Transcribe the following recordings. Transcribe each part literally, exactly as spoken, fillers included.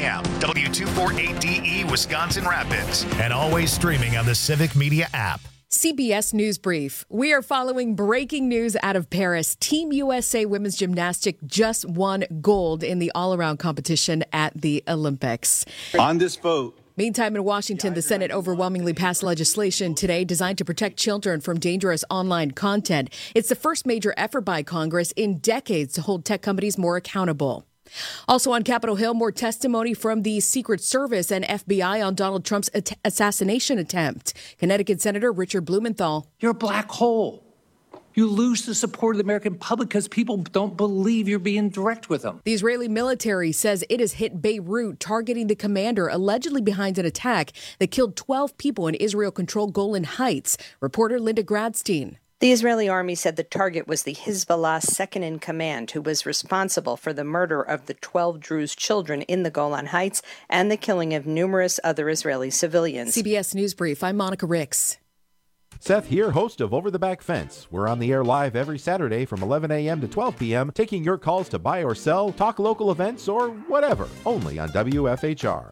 a.m., W two forty-eight D E Wisconsin Rapids, and always streaming on the Civic Media app. C B S News Brief. We are following breaking news out of Paris. Team U S A Women's Gymnastics just won gold in the all-around competition at the Olympics. On this vote. Meantime, in Washington, the Senate overwhelmingly passed legislation today designed to protect children from dangerous online content. It's the first major effort by Congress in decades to hold tech companies more accountable. Also on Capitol Hill, more testimony from the Secret Service and F B I on Donald Trump's at- assassination attempt. Connecticut Senator Richard Blumenthal. You're a black hole. You lose the support of the American public because people don't believe you're being direct with them. The Israeli military says it has hit Beirut, targeting the commander allegedly behind an attack that killed twelve people in Israel-controlled Golan Heights. Reporter Linda Gradstein. The Israeli army said the target was the Hezbollah second-in-command, who was responsible for the murder of the twelve Druze children in the Golan Heights and the killing of numerous other Israeli civilians. C B S News Brief, I'm Monica Ricks. Seth here, host of Over the Back Fence. We're on the air live every Saturday from eleven a.m. to twelve p.m., taking your calls to buy or sell, talk local events, or whatever, only on W F H R.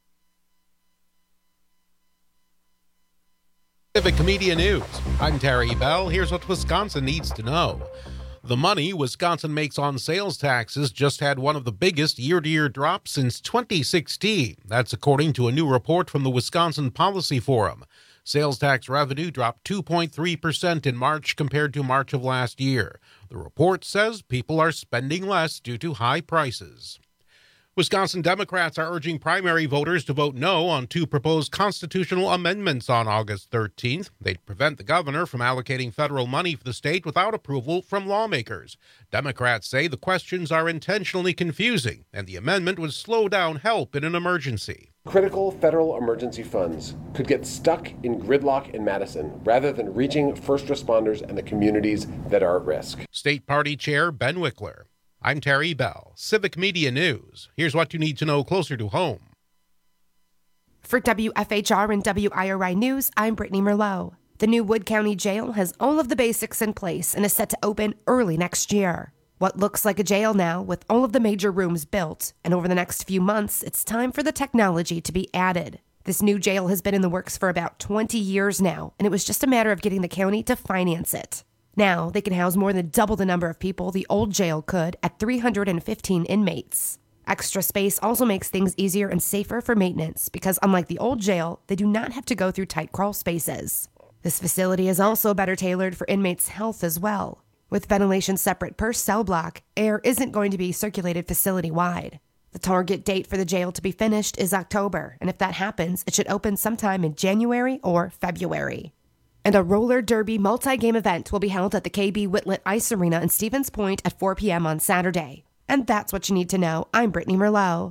Civic Media News. I'm Terry Bell. Here's what Wisconsin needs to know. The money Wisconsin makes on sales taxes just had one of the biggest year-to-year drops since twenty sixteen. That's according to a new report from the Wisconsin Policy Forum. Sales tax revenue dropped two point three percent in March compared to March of last year. The report says people are spending less due to high prices. Wisconsin Democrats are urging primary voters to vote no on two proposed constitutional amendments on August thirteenth. They'd prevent the governor from allocating federal money for the state without approval from lawmakers. Democrats say the questions are intentionally confusing, and the amendment would slow down help in an emergency. Critical federal emergency funds could get stuck in gridlock in Madison rather than reaching first responders and the communities that are at risk. State Party Chair Ben Wickler. I'm Terry Bell, Civic Media News. Here's what you need to know closer to home. For W F H R and W I R I News, I'm Brittany Merlot. The new Wood County Jail has all of the basics in place and is set to open early next year. What looks like a jail now with all of the major rooms built, and over the next few months, it's time for the technology to be added. This new jail has been in the works for about twenty years now, and it was just a matter of getting the county to finance it. Now, they can house more than double the number of people the old jail could at three hundred fifteen inmates. Extra space also makes things easier and safer for maintenance because, unlike the old jail, they do not have to go through tight crawl spaces. This facility is also better tailored for inmates' health as well. With ventilation separate per cell block, air isn't going to be circulated facility-wide. The target date for the jail to be finished is October, and if that happens, it should open sometime in January or February. And a roller derby multi-game event will be held at the K B Whitlet Ice Arena in Stevens Point at four p.m. on Saturday. And that's what you need to know. I'm Brittany Merlot.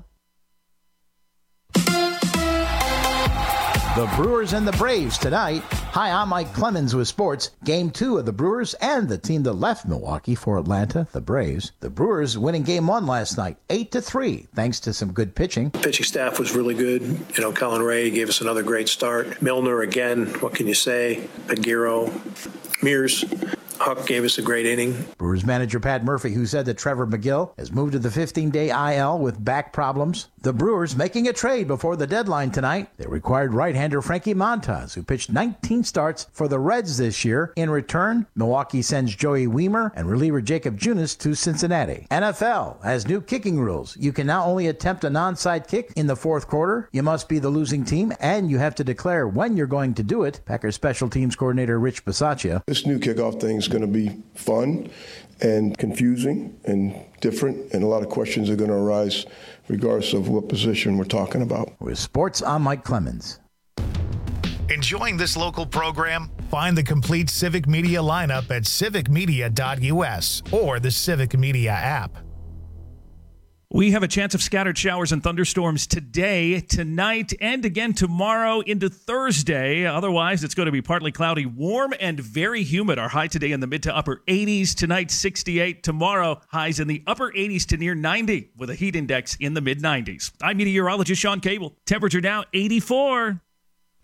The Brewers and the Braves tonight. Hi, I'm Mike Clemens with sports. Game two of the Brewers and the team that left Milwaukee for Atlanta, the Braves. The Brewers winning game one last night, eight to three, thanks to some good pitching. Pitching staff was really good. You know, Colin Ray gave us another great start. Milner again, what can you say? Aguero, Mears. Huck gave us a great inning. Brewers manager Pat Murphy, who said that Trevor McGill has moved to the fifteen-day I L with back problems. The Brewers making a trade before the deadline tonight. They required right-hander Frankie Montas, who pitched nineteen starts for the Reds this year. In return, Milwaukee sends Joey Wiemer and reliever Jacob Junis to Cincinnati. N F L has new kicking rules. You can now only attempt an onside kick in the fourth quarter. You must be the losing team, and you have to declare when you're going to do it. Packers special teams coordinator Rich Bisaccia. This new kickoff thing is going to be fun and confusing and different, and a lot of questions are going to arise regardless of what position we're talking about. With sports, I'm Mike Clemens. Enjoying this local program? Find the complete Civic Media lineup at civic media dot u s or the Civic Media app. We have a chance of scattered showers and thunderstorms today, tonight, and again tomorrow into Thursday. Otherwise, it's going to be partly cloudy, warm, and very humid. Our high today in the mid to upper eighties. Tonight, sixty-eight. Tomorrow, highs in the upper eighties to near ninety, with a heat index in the mid nineties. I'm meteorologist Sean Cable. Temperature now eighty-four.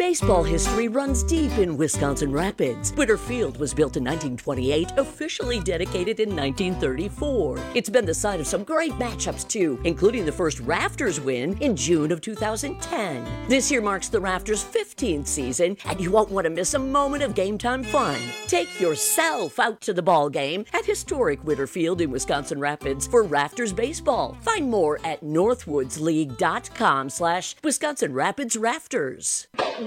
Baseball history runs deep in Wisconsin Rapids. Witter Field was built in nineteen twenty-eight, officially dedicated in nineteen thirty-four. It's been the site of some great matchups, too, including the first Rafters win in June of two thousand ten. This year marks the Rafters' fifteenth season, and you won't want to miss a moment of game time fun. Take yourself out to the ball game at historic Witter Field in Wisconsin Rapids for Rafters Baseball. Find more at northwoodsleague.com slash Wisconsin Rapids Rafters.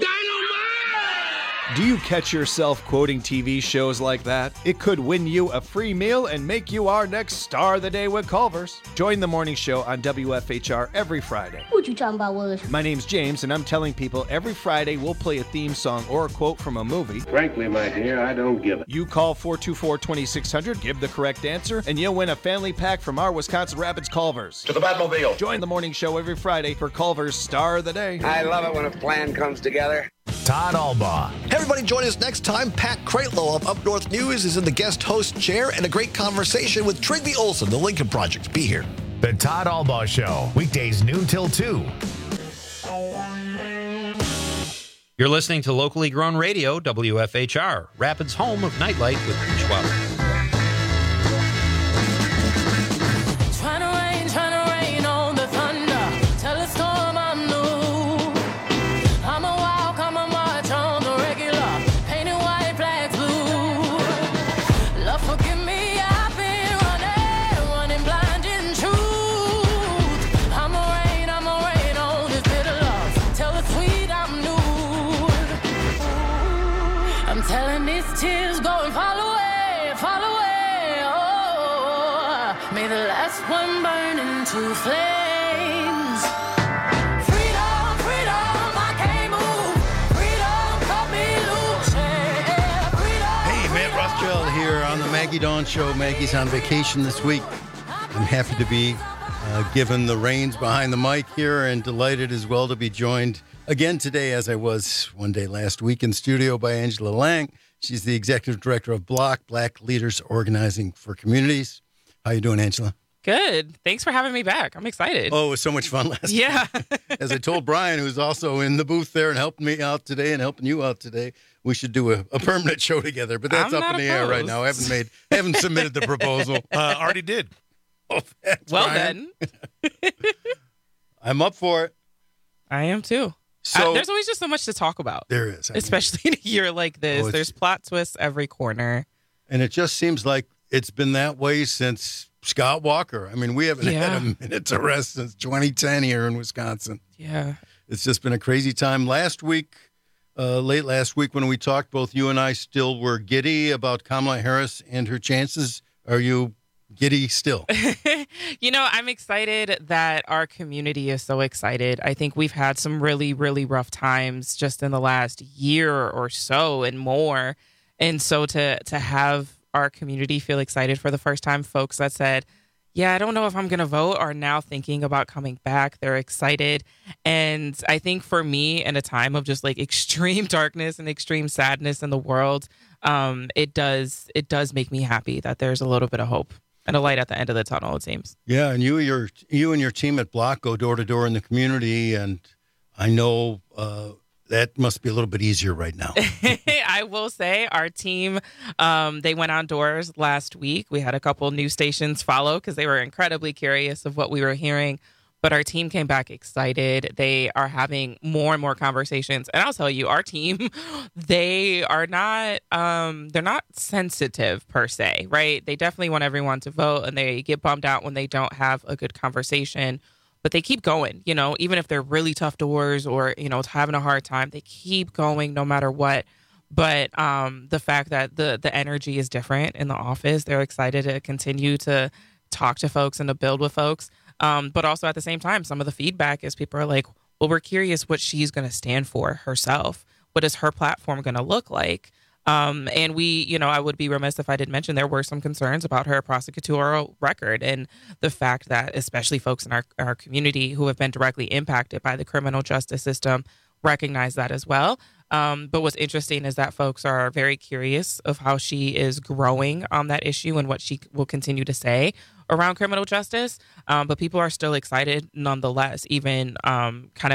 Do you catch yourself quoting T V shows like that? It could win you a free meal and make you our next star of the day with Culver's. Join the morning show on W F H R every Friday. What you talking about, Willis? My name's James, and I'm telling people every Friday we'll play a theme song or a quote from a movie. Frankly, my dear, I don't give it. You call four two four, two six zero zero, give the correct answer, and you'll win a family pack from our Wisconsin Rapids Culver's. To the Batmobile. Join the morning show every Friday for Culver's Star of the Day. I love it when a plan comes together. Todd Albaugh. Hey, everybody, join us next time. Pat Kreitlow of Up North News is in the guest host chair, and a great conversation with Trygve Olsen, the Lincoln Project. Be here. The Todd Albaugh Show, weekdays noon till two. You're listening to locally grown radio, W F H R, Rapids' home of Nightlight with Rich Weller. Tears going fall away, fall away. Oh, may the last one burn into flames. Freedom, freedom, I can't move. Freedom, cut me loose. Yeah, freedom. Hey, Matt Rothschild here on the Maggie Dawn Show. Maggie's on vacation this week. I'm happy to be uh, given the reins behind the mic here, and delighted as well to be joined again today, as I was one day last week in studio, by Angela Lang. She's the executive director of Block, Black Leaders Organizing for Communities. How you doing, Angela? Good. Thanks for having me back. I'm excited. Oh, it was so much fun last yeah. time. As I told Brian, who's also in the booth there and helping me out today and helping you out today, we should do a, a permanent show together. But that's I'm up in the opposed. air right now. I haven't made, haven't submitted the proposal. Uh, already did. Oh, thanks, well Brian. then. I'm up for it. I am too. So uh, there's always just so much to talk about. There is. I especially mean, in a year like this. Oh, there's plot twists every corner. And it just seems like it's been that way since Scott Walker. I mean, we haven't yeah. had a minute to rest since twenty ten here in Wisconsin. Yeah. It's just been a crazy time. Last week, uh, late last week when we talked, both you and I still were giddy about Kamala Harris and her chances. Are you giddy still? You know, I'm excited that our community is so excited. I think we've had some really, really rough times just in the last year or so and more. And so to to have our community feel excited for the first time, folks that said, yeah, I don't know if I'm going to vote, are now thinking about coming back. They're excited. And I think for me, in a time of just like extreme darkness and extreme sadness in the world, um, it does it does make me happy that there's a little bit of hope and a light at the end of the tunnel, it seems. Yeah, and you, your, you and your team at Block go door to door in the community, and I know uh, that must be a little bit easier right now. I will say our team, um, they went outdoors last week. We had a couple news stations follow because they were incredibly curious of what we were hearing. But our team came back excited. They are having more and more conversations. And I'll tell you, our team, they are not, um, they're not sensitive per se, right? They definitely want everyone to vote, and they get bummed out when they don't have a good conversation. But they keep going, you know, even if they're really tough doors or, you know, having a hard time, they keep going no matter what. But um, the fact that the the energy is different in the office, they're excited to continue to talk to folks and to build with folks. Um, but also at the same time, some of the feedback is people are like, well, we're curious what she's going to stand for herself. What is her platform going to look like? Um, and we, you know, I would be remiss if I didn't mention there were some concerns about her prosecutorial record and the fact that especially folks in our, our community who have been directly impacted by the criminal justice system recognize that as well. Um, but what's interesting is that folks are very curious of how she is growing on that issue and what she will continue to say around criminal justice. Um, but people are still excited nonetheless, even um, kind of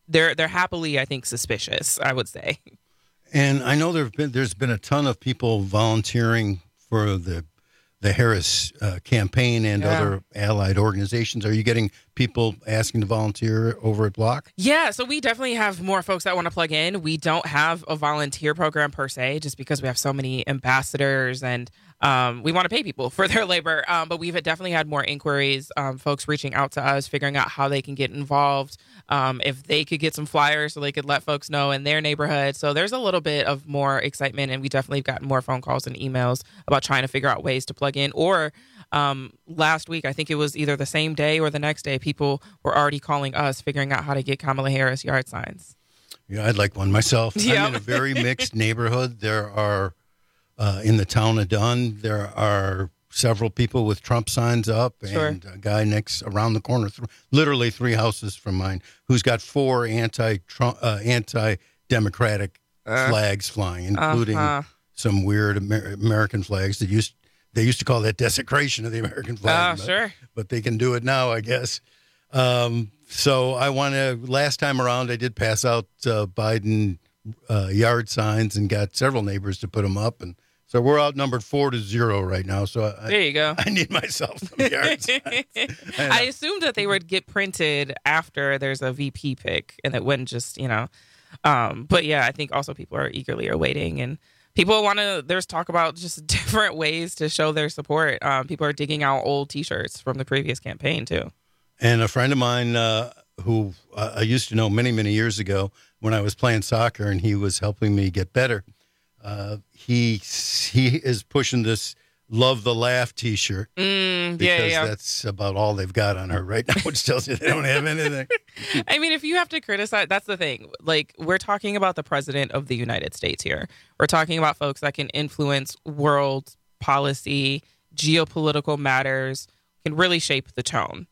they're they're happily, I think, suspicious, I would say. And I know there've been there's been a ton of people volunteering for the the Harris uh, campaign and Yeah. other allied organizations. Are you getting people asking to volunteer over at Block? Yeah, so we definitely have more folks that want to plug in. We don't have a volunteer program per se, just because we have so many ambassadors and um, we want to pay people for their labor. Um, but we've definitely had more inquiries, um, folks reaching out to us, figuring out how they can get involved, um, if they could get some flyers so they could let folks know in their neighborhood. So there's a little bit of more excitement, and we definitely have gotten more phone calls and emails about trying to figure out ways to plug in. Or um, last week, I think it was either the same day or the next day, people were already calling us, figuring out how to get Kamala Harris yard signs. Yeah, I'd like one myself. Yep. I'm in a very mixed neighborhood. There are, uh, in the town of Dunn, there are several people with Trump signs up, Sure. and a guy next around the corner, th- literally three houses from mine, who's got four anti-Trump, uh, anti-democratic Uh, flags flying, including uh-huh. some weird Amer- American flags that used they used to call that desecration of the American flag. Oh, but, sure. but they can do it now, I guess. Um, so I want to. Last time around, I did pass out uh, Biden uh, yard signs and got several neighbors to put them up, and so we're outnumbered four to zero right now. So I, There you go. I need myself some yard signs. I assumed that they would get printed after there's a V P pick, and it wouldn't just, you know. Um, but yeah, I think also people are eagerly awaiting, and people want to. There's talk about just different ways to show their support. Um, people are digging out old T-shirts from the previous campaign too. And a friend of mine uh, who uh, I used to know many, many years ago when I was playing soccer, and he was helping me get better. Uh, he he is pushing this "Love the Laugh" T-shirt Mm, because yeah, yeah. that's about all they've got on her right now, which tells you they don't have anything. I mean, if you have to criticize, that's the thing. Like, we're talking about the president of the United States here. We're talking about folks that can influence world policy, geopolitical matters, can really shape the tone.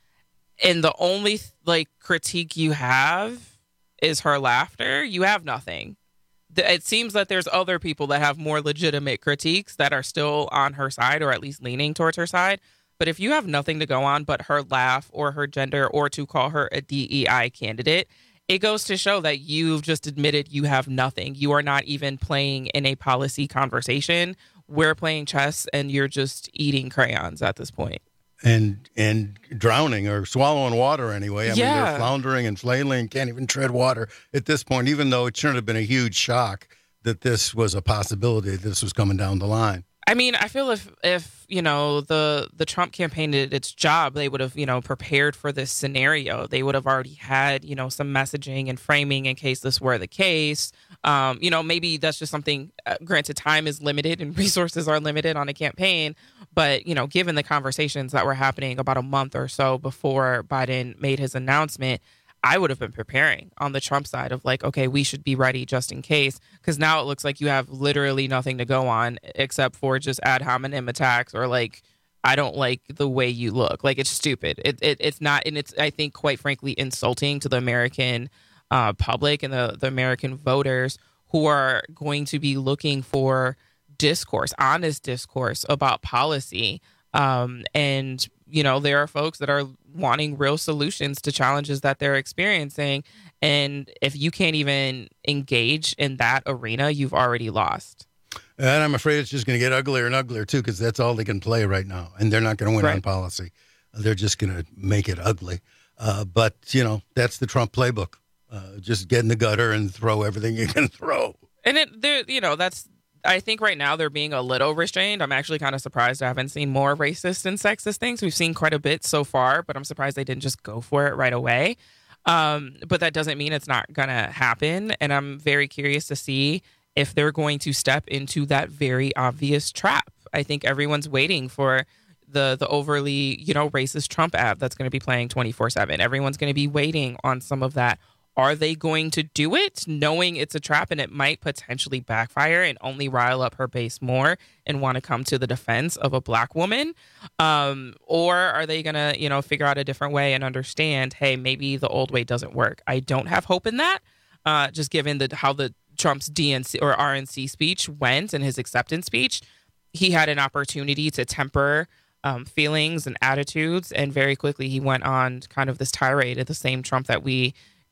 And the only like critique you have is her laughter. You have nothing. Th- It seems that there's other people that have more legitimate critiques that are still on her side, or at least leaning towards her side. But if you have nothing to go on but her laugh or her gender, or to call her a D E I candidate, it goes to show that you've just admitted you have nothing. You are not even playing in a policy conversation. We're playing chess, and you're just eating crayons at this point. And and drowning or swallowing water anyway. I mean, Yeah. they're floundering and flailing, can't even tread water at this point, even though it shouldn't have been a huge shock that this was a possibility, that this was coming down the line. I mean, I feel if if you know the the Trump campaign did its job, they would have you know prepared for this scenario. They would have already had you know some messaging and framing in case this were the case. Um, you know, maybe that's just something. Uh, granted, time is limited and resources are limited on a campaign, but you know, given the conversations that were happening about a month or so before Biden made his announcement, I would have been preparing on the Trump side of like, okay, we should be ready just in case. Because now it looks like you have literally nothing to go on except for just ad hominem attacks or like, I don't like the way you look. Like, it's stupid. It, it It's not. And it's, I think, quite frankly, insulting to the American uh, public and the, the American voters who are going to be looking for discourse, honest discourse about policy. Um, and, you know, there are folks that are wanting real solutions to challenges that they're experiencing. And if you can't even engage in that arena, you've already lost. And I'm afraid it's just going to get uglier and uglier, too, because that's all they can play right now. And they're not going to win Right. on policy. They're just going to make it ugly. Uh, but, you know, that's the Trump playbook. Uh, just get in the gutter and throw everything you can throw. And it, there, you know, that's, I think right now they're being a little restrained. I'm actually kind of surprised I haven't seen more racist and sexist things. We've seen quite a bit so far, but I'm surprised they didn't just go for it right away. Um, but that doesn't mean it's not going to happen. And I'm very curious to see if they're going to step into that very obvious trap. I think everyone's waiting for the the overly, you know, racist Trump ad that's going to be playing twenty-four seven. Everyone's going to be waiting on some of that. Are they going to do it knowing it's a trap and it might potentially backfire and only rile up her base more and want to come to the defense of a black woman? Um, or are they going to, you know, figure out a different way and understand, hey, maybe the old way doesn't work? I don't have hope in that, uh, just given the, how the Trump's D N C or R N C speech went and his acceptance speech. He had an opportunity to temper um, feelings and attitudes, and very quickly he went on kind of this tirade of the same Trump that we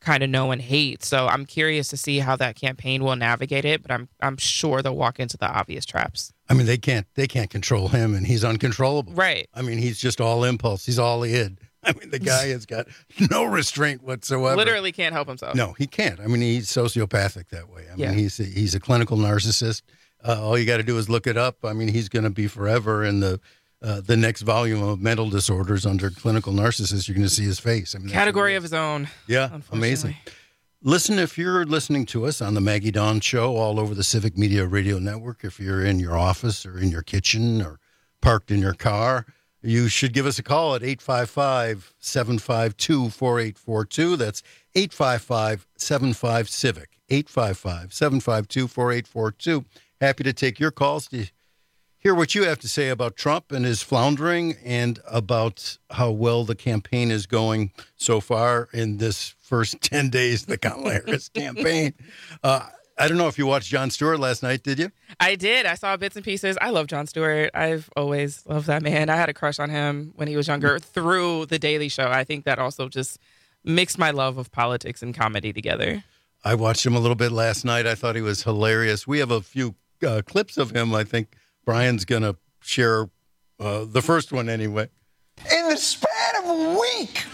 kind of know and hate. So I'm curious to see how that campaign will navigate it, but I'm I'm sure they'll walk into the obvious traps. I mean, they can't they can't control him, and he's uncontrollable. Right. I mean, he's just all impulse. He's all id. I mean, the guy has got no restraint whatsoever. Literally can't help himself. No, he can't. I mean, he's sociopathic that way. I mean, Yeah. he's a, he's a clinical narcissist. Uh, all you got to do is look it up. I mean, he's going to be forever in the uh, the next volume of mental disorders under clinical narcissist. You're going to see his face. I mean, that's Category of his own. Yeah, amazing. Listen, if you're listening to us on the Maggie Dawn Show all over the Civic Media Radio Network, if you're in your office or in your kitchen or parked in your car, you should give us a call at eight five five, seven five two, four eight four two. That's eight five five, seven five, CIVIC, eight five five, seven five two, four eight four two. Happy to take your calls to hear what you have to say about Trump and his floundering and about how well the campaign is going so far in this first ten days of the Kamala Harris campaign. Uh, I don't know if you watched Jon Stewart last night, did you? I did. I saw bits and pieces. I love Jon Stewart. I've always loved that man. I had a crush on him when he was younger through The Daily Show. I think that also just mixed my love of politics and comedy together. I watched him a little bit last night. I thought he was hilarious. We have a few uh, clips of him. I think Brian's going to share uh, the first one anyway. In the span of a week,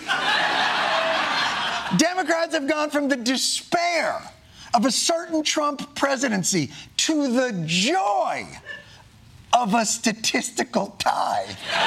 Democrats have gone from the despair of a certain Trump presidency to the joy of a statistical tie.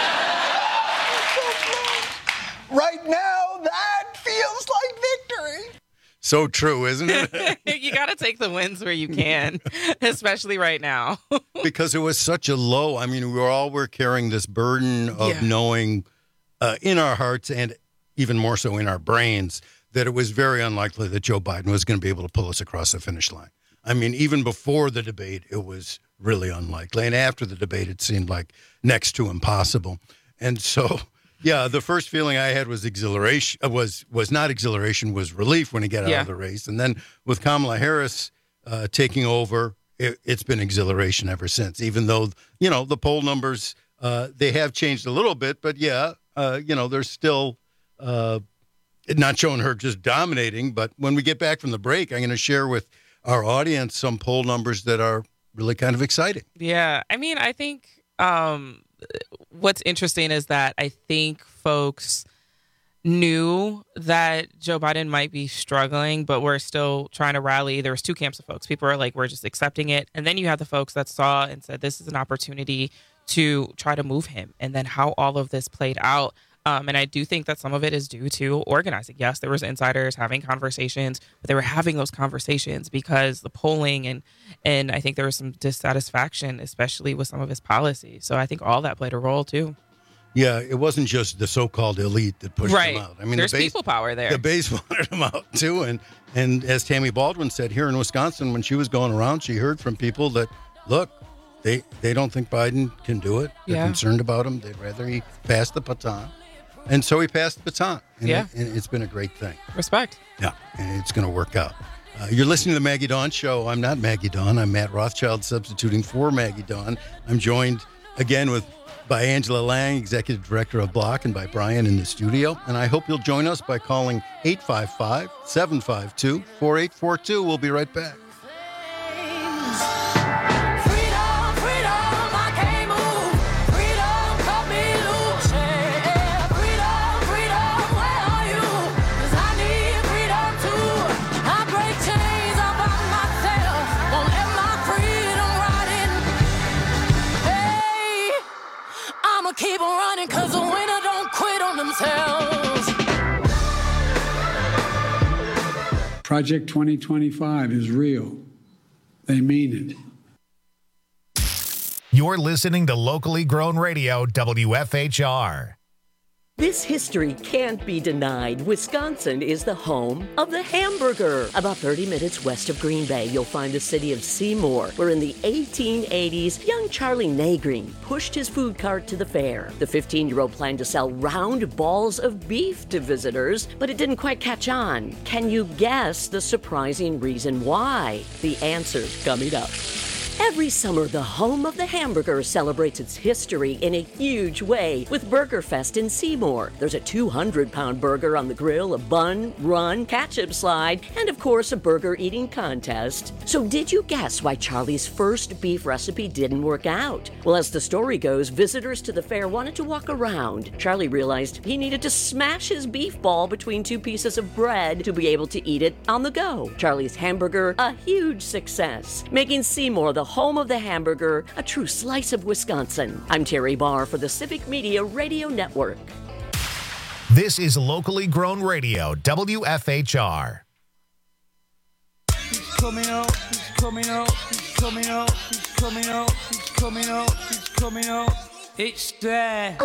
Right now, that feels like victory. So true, isn't it? You got to take the wins where you can, especially right now. Because it was such a low. I mean, we were all were carrying this burden of Yeah. knowing uh, in our hearts and even more so in our brains that it was very unlikely that Joe Biden was going to be able to pull us across the finish line. I mean, even before the debate, it was really unlikely. And after the debate, it seemed like next to impossible. And so, yeah, the first feeling I had was exhilaration, uh, was was not exhilaration, was relief when he got out Yeah. of the race. And then with Kamala Harris uh, taking over, it, it's been exhilaration ever since, even though, you know, the poll numbers, uh, they have changed a little bit. But, yeah, uh, you know, they're still uh, not showing her just dominating. But when we get back from the break, I'm going to share with our audience some poll numbers that are really kind of exciting. Yeah. I mean, I think um, what's interesting is that I think folks knew that Joe Biden might be struggling, but we're still trying to rally. There was two camps of folks. People are like, we're just accepting it. And then you have the folks that saw and said, this is an opportunity to try to move him. And then how all of this played out. Um, and I do think that some of it is due to organizing. Yes, there was insiders having conversations, but they were having those conversations because the polling and and I think there was some dissatisfaction, especially with some of his policies. So I think all that played a role too. Yeah, it wasn't just the so-called elite that pushed Right. him out. I mean, There's the base, people power there. The base wanted him out too, and and as Tammy Baldwin said here in Wisconsin, when she was going around, she heard from people that look, they they don't think Biden can do it. They're Yeah. concerned about him. They'd rather he pass the baton, and so he passed the baton. And Yeah. it, and it's been a great thing. Respect. Yeah, and it's going to work out. Uh, you're listening to the Maggie Dawn Show. I'm not Maggie Dawn. I'm Matt Rothschild, substituting for Maggie Dawn. I'm joined again with by Angela Lang, Executive Director of Block, and by Brian in the studio. And I hope you'll join us by calling eight five five, seven five two, four eight four two. We'll be right back. Keep on running, cause the winner don't quit on themselves. Project twenty twenty-five is real. They mean it. You're listening to locally grown radio, W F H R. This history can't be denied. Wisconsin is the home of the hamburger. About thirty minutes west of Green Bay, you'll find the city of Seymour, where in the eighteen eighties, young Charlie Nagreen pushed his food cart to the fair. The fifteen-year-old planned to sell round balls of beef to visitors, but it didn't quite catch on. Can you guess the surprising reason why? The answer's coming up. Every summer, the home of the hamburger celebrates its history in a huge way with Burger Fest in Seymour. There's a two hundred pound burger on the grill, a bun, run, ketchup slide, and of course, a burger eating contest. So did you guess why Charlie's first beef recipe didn't work out? Well, as the story goes, visitors to the fair wanted to walk around. Charlie realized he needed to smash his beef ball between two pieces of bread to be able to eat it on the go. Charlie's hamburger, a huge success, making Seymour the home of the hamburger, a true slice of Wisconsin. I'm Terry Barr for the Civic Media Radio Network. This is locally grown radio, W F H R. He's coming up, he's coming up, he's coming up, he's coming up, he's coming up, he's coming up. It's there.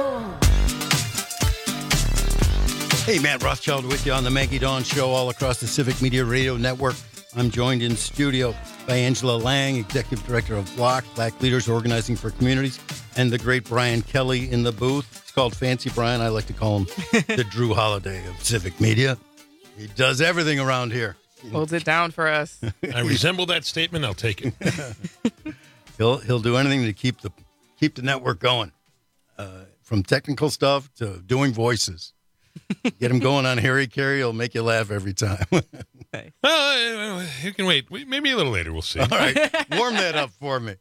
Hey, Matt Rothschild with you on the Maggie Dawn Show all across the Civic Media Radio Network. I'm joined in studio by Angela Lang, Executive Director of Block, Black Leaders Organizing for Communities, and the great Brian Kelly in the booth. It's called Fancy Brian. I like to call him the Drew Holiday of Civic Media. He does everything around here. Holds it down for us. I resemble that statement. I'll take it. he'll he'll do anything to keep the keep the network going, uh, from technical stuff to doing voices. Get him going on Harry Carey. He'll make you laugh every time. Hey. Uh, you can wait. Maybe a little later. We'll see. All right. Warm that up for me.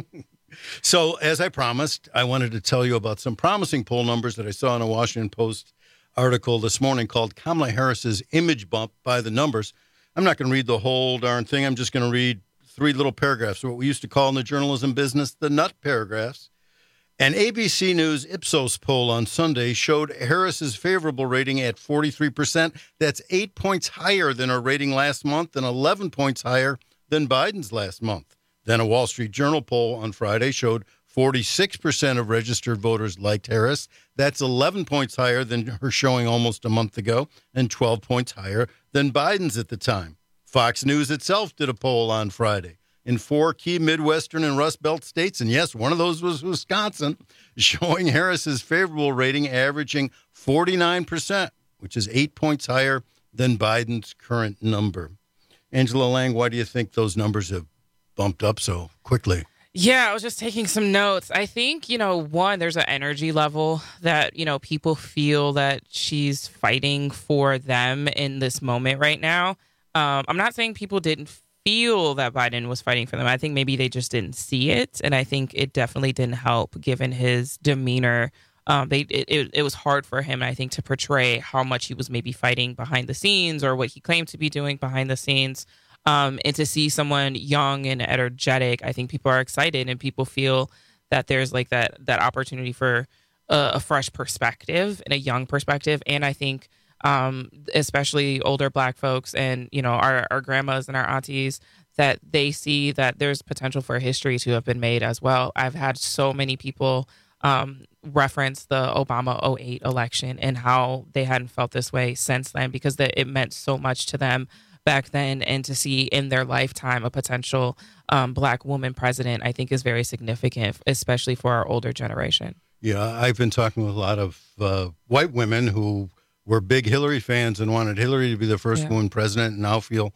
So, as I promised, I wanted to tell you about some promising poll numbers that I saw in a Washington Post article this morning called Kamala Harris's Image Bump by the Numbers. I'm not going to read the whole darn thing. I'm just going to read three little paragraphs, what we used to call in the journalism business the nut paragraphs. An A B C News Ipsos poll on Sunday showed Harris's favorable rating at forty-three percent. That's eight points higher than her rating last month and eleven points higher than Biden's last month. Then a Wall Street Journal poll on Friday showed forty-six percent of registered voters liked Harris. That's eleven points higher than her showing almost a month ago and twelve points higher than Biden's at the time. Fox News itself did a poll on Friday in four key Midwestern and Rust Belt states, and yes, one of those was Wisconsin, showing Harris's favorable rating averaging forty-nine percent, which is eight points higher than Biden's current number. Angela Lang, why do you think those numbers have bumped up so quickly? Yeah, I was just taking some notes. I think, you know, one, there's an energy level that, you know, people feel that she's fighting for them in this moment right now. Um, I'm not saying people didn't feel that Biden was fighting for them. I think maybe they just didn't see it. And I think it definitely didn't help given his demeanor. Um, they it, it, it was hard for him, I think, to portray how much he was maybe fighting behind the scenes or what he claimed to be doing behind the scenes. Um, and to see someone young and energetic, I think people are excited and people feel that there's like that that opportunity for a, a fresh perspective and a young perspective. And I think um, especially older Black folks and, you know, our, our grandmas and our aunties, that they see that there's potential for history to have been made as well. I've had so many people um, reference the Obama oh eight election and how they hadn't felt this way since then because the, it meant so much to them back then, and to see in their lifetime a potential um, Black woman president, I think is very significant, especially for our older generation. Yeah, I've been talking with a lot of uh, white women who were big Hillary fans and wanted Hillary to be the first yeah. woman president, and now feel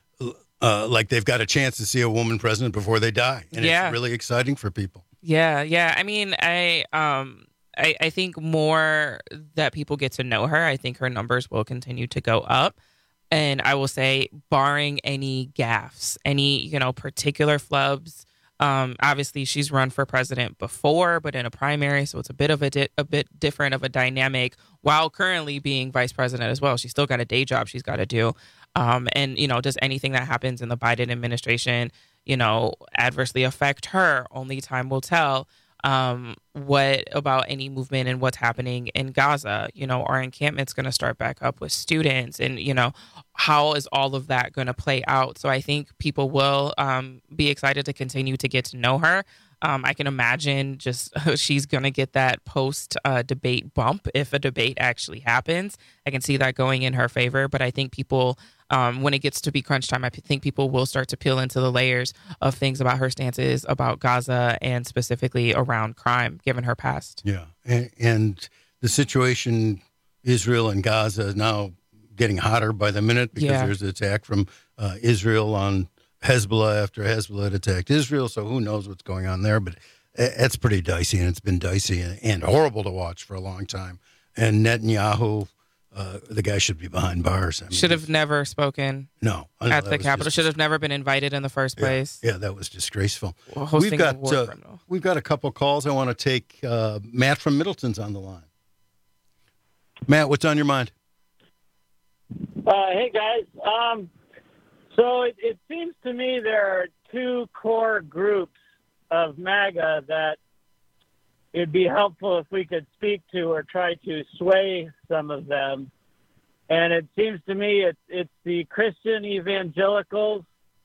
uh, like they've got a chance to see a woman president before they die. And yeah. it's really exciting for people. Yeah, yeah. I mean, I, um, I, I think more that people get to know her, I think her numbers will continue to go up. And I will say, barring any gaffes, any, you know, particular flubs, um, obviously she's run for president before, but in a primary, so it's a bit of a, di- a bit different of a dynamic while currently being vice president as well. She's still got a day job she's got to do. Um, and, you know, does anything that happens in the Biden administration, you know, adversely affect her? Only time will tell. Um, what about any movement and what's happening in Gaza? You know, our encampment's going to start back up with students, and, you know, how is all of that going to play out? So I think people will um, be excited to continue to get to know her. Um, I can imagine just she's going to get that post uh, debate bump if a debate actually happens. I can see that going in her favor, but I think people, um, when it gets to be crunch time, I think people will start to peel into the layers of things about her stances about Gaza and specifically around crime, given her past. Yeah, and, and the situation, Israel and Gaza, is now getting hotter by the minute because yeah. there's an attack from uh, Israel on Hezbollah after Hezbollah had attacked Israel, so who knows what's going on there. But it's pretty dicey, and it's been dicey and, and horrible to watch for a long time. And Netanyahu, uh, the guy should be behind bars. I mean, should have never spoken no, at the Capitol. Should have never been invited in the first place. Yeah, yeah that was disgraceful. Well, we've got uh, we've got a couple calls. I want to take uh, Matt from Middleton's on the line. Matt, what's on your mind? Uh, hey, guys. Um, so it, it seems to me there are two core groups of MAGA that it'd be helpful if we could speak to or try to sway some of them. And it seems to me it's, it's the Christian evangelicals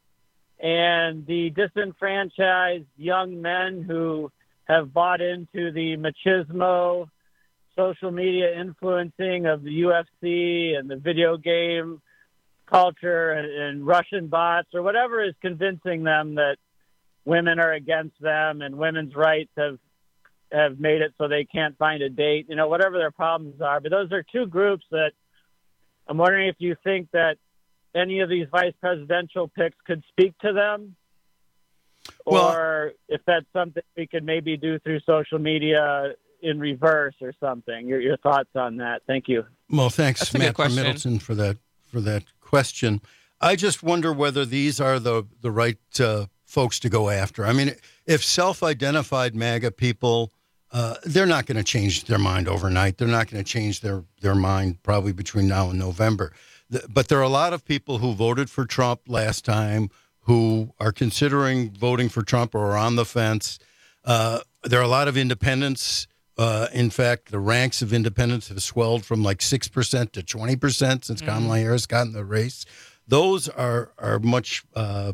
and the disenfranchised young men who have bought into the machismo, social media influencing of the U F C and the video game culture and, and Russian bots or whatever is convincing them that women are against them and women's rights have have made it so they can't find a date, you know, whatever their problems are. But those are two groups that I'm wondering if you think that any of these vice presidential picks could speak to them, well, or if that's something we could maybe do through social media in reverse or something. Your, your thoughts on that? Thank you. Well, thanks, Matt from Middleton, for that for that question. I just wonder whether these are the the right uh, folks to go after. I mean, if self-identified MAGA people, uh, they're not going to change their mind overnight. They're not going to change their their mind probably between now and November. The, but there are a lot of people who voted for Trump last time who are considering voting for Trump or are on the fence. Uh, there are a lot of independents. Uh, in fact, the ranks of independents have swelled from like six percent to twenty percent since mm-hmm. Kamala Harris got in the race. Those are are much uh,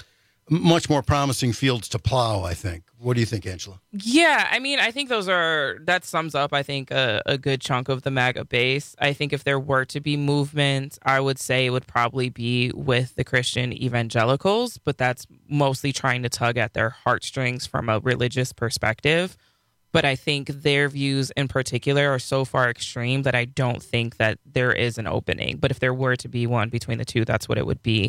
much more promising fields to plow, I think. What do you think, Angela? Yeah, I mean, I think those are, that sums up, I think, a, a good chunk of the MAGA base. I think if there were to be movement, I would say it would probably be with the Christian evangelicals, but that's mostly trying to tug at their heartstrings from a religious perspective. But I think their views in particular are so far extreme that I don't think that there is an opening. But if there were to be one between the two, that's what it would be.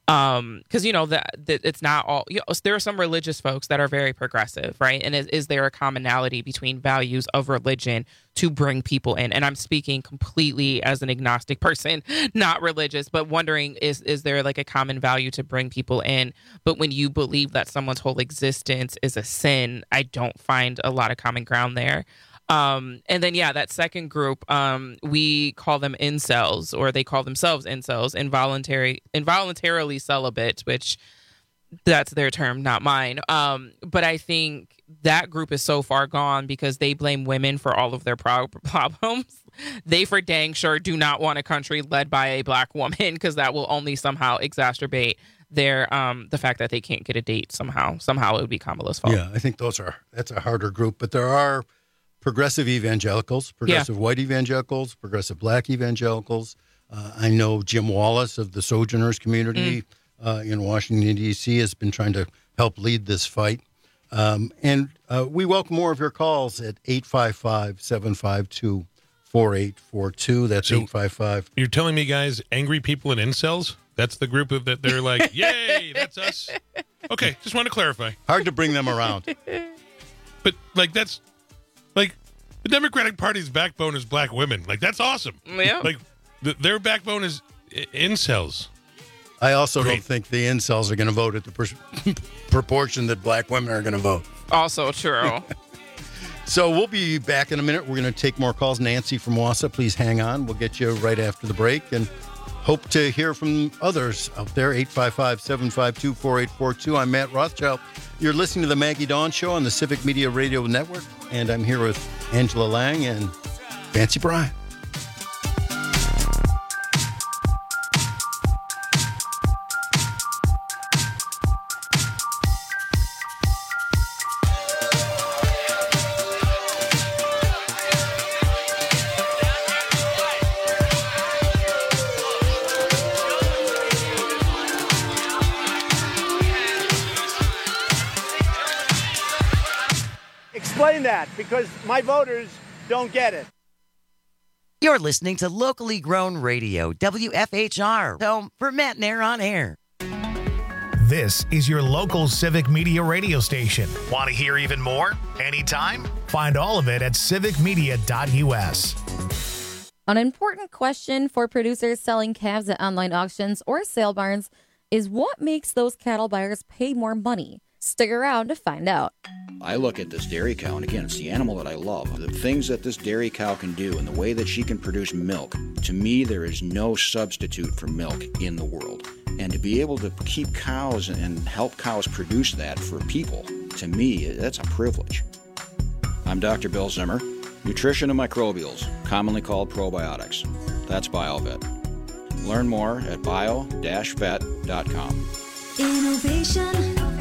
Um, because, you know, that it's not all, you know, there are some religious folks that are very progressive, right? And is, is there a commonality between values of religion to bring people in? And I'm speaking completely as an agnostic person, not religious, but wondering, is, is there like a common value to bring people in? But when you believe that someone's whole existence is a sin, I don't find a lot of common ground there. Um, and then, yeah, that second group, um, we call them incels, or they call themselves incels, involuntary, involuntarily celibate, which that's their term, not mine. Um, but I think that group is so far gone because they blame women for all of their pro- problems. They for dang sure do not want a country led by a black woman because that will only somehow exacerbate their um, the fact that they can't get a date somehow. Somehow it would be Kamala's fault. Yeah, I think those are that's a harder group, but there are progressive evangelicals, progressive yeah. white evangelicals, progressive black evangelicals. Uh, I know Jim Wallace of the Sojourners community mm. uh, in Washington, D C has been trying to help lead this fight. Um, and uh, we welcome more of your calls at eight five five, seven five two, four eight four two. That's so eight five five. You're telling me, guys, angry people and incels? That's the group of that they're like, yay, that's us. Okay, just want to clarify. Hard to bring them around. But, like, that's... Like, the Democratic Party's backbone is black women. Like, that's awesome. Yeah. Like, th- their backbone is I- incels. I also Great. don't think the incels are going to vote at the per- proportion that black women are going to vote. Also true. So we'll be back in a minute. We're going to take more calls. Nancy from Wausau, please hang on. We'll get you right after the break. And hope to hear from others out there. eight five five, seven five two, four eight four two. I'm Matt Rothschild. You're listening to the Maggie Dawn Show on the Civic Media Radio Network. And I'm here with Angela Lang and Fancy Bryant. Explain that, because my voters don't get it. You're listening to locally grown radio, W F H R, home for Matt Nair on air. This is your local Civic Media radio station. Want to hear even more? Anytime? Find all of it at civic media dot U S. An important question for producers selling calves at online auctions or sale barns is what makes those cattle buyers pay more money? Stick around to find out. I look at this dairy cow, and again, it's the animal that I love. The things that this dairy cow can do and the way that she can produce milk, to me, there is no substitute for milk in the world. And to be able to keep cows and help cows produce that for people, to me, that's a privilege. I'm Doctor Bill Zimmer, nutrition and microbials, commonly called probiotics. That's BioVet. Learn more at bio dash vet dot com. Innovation,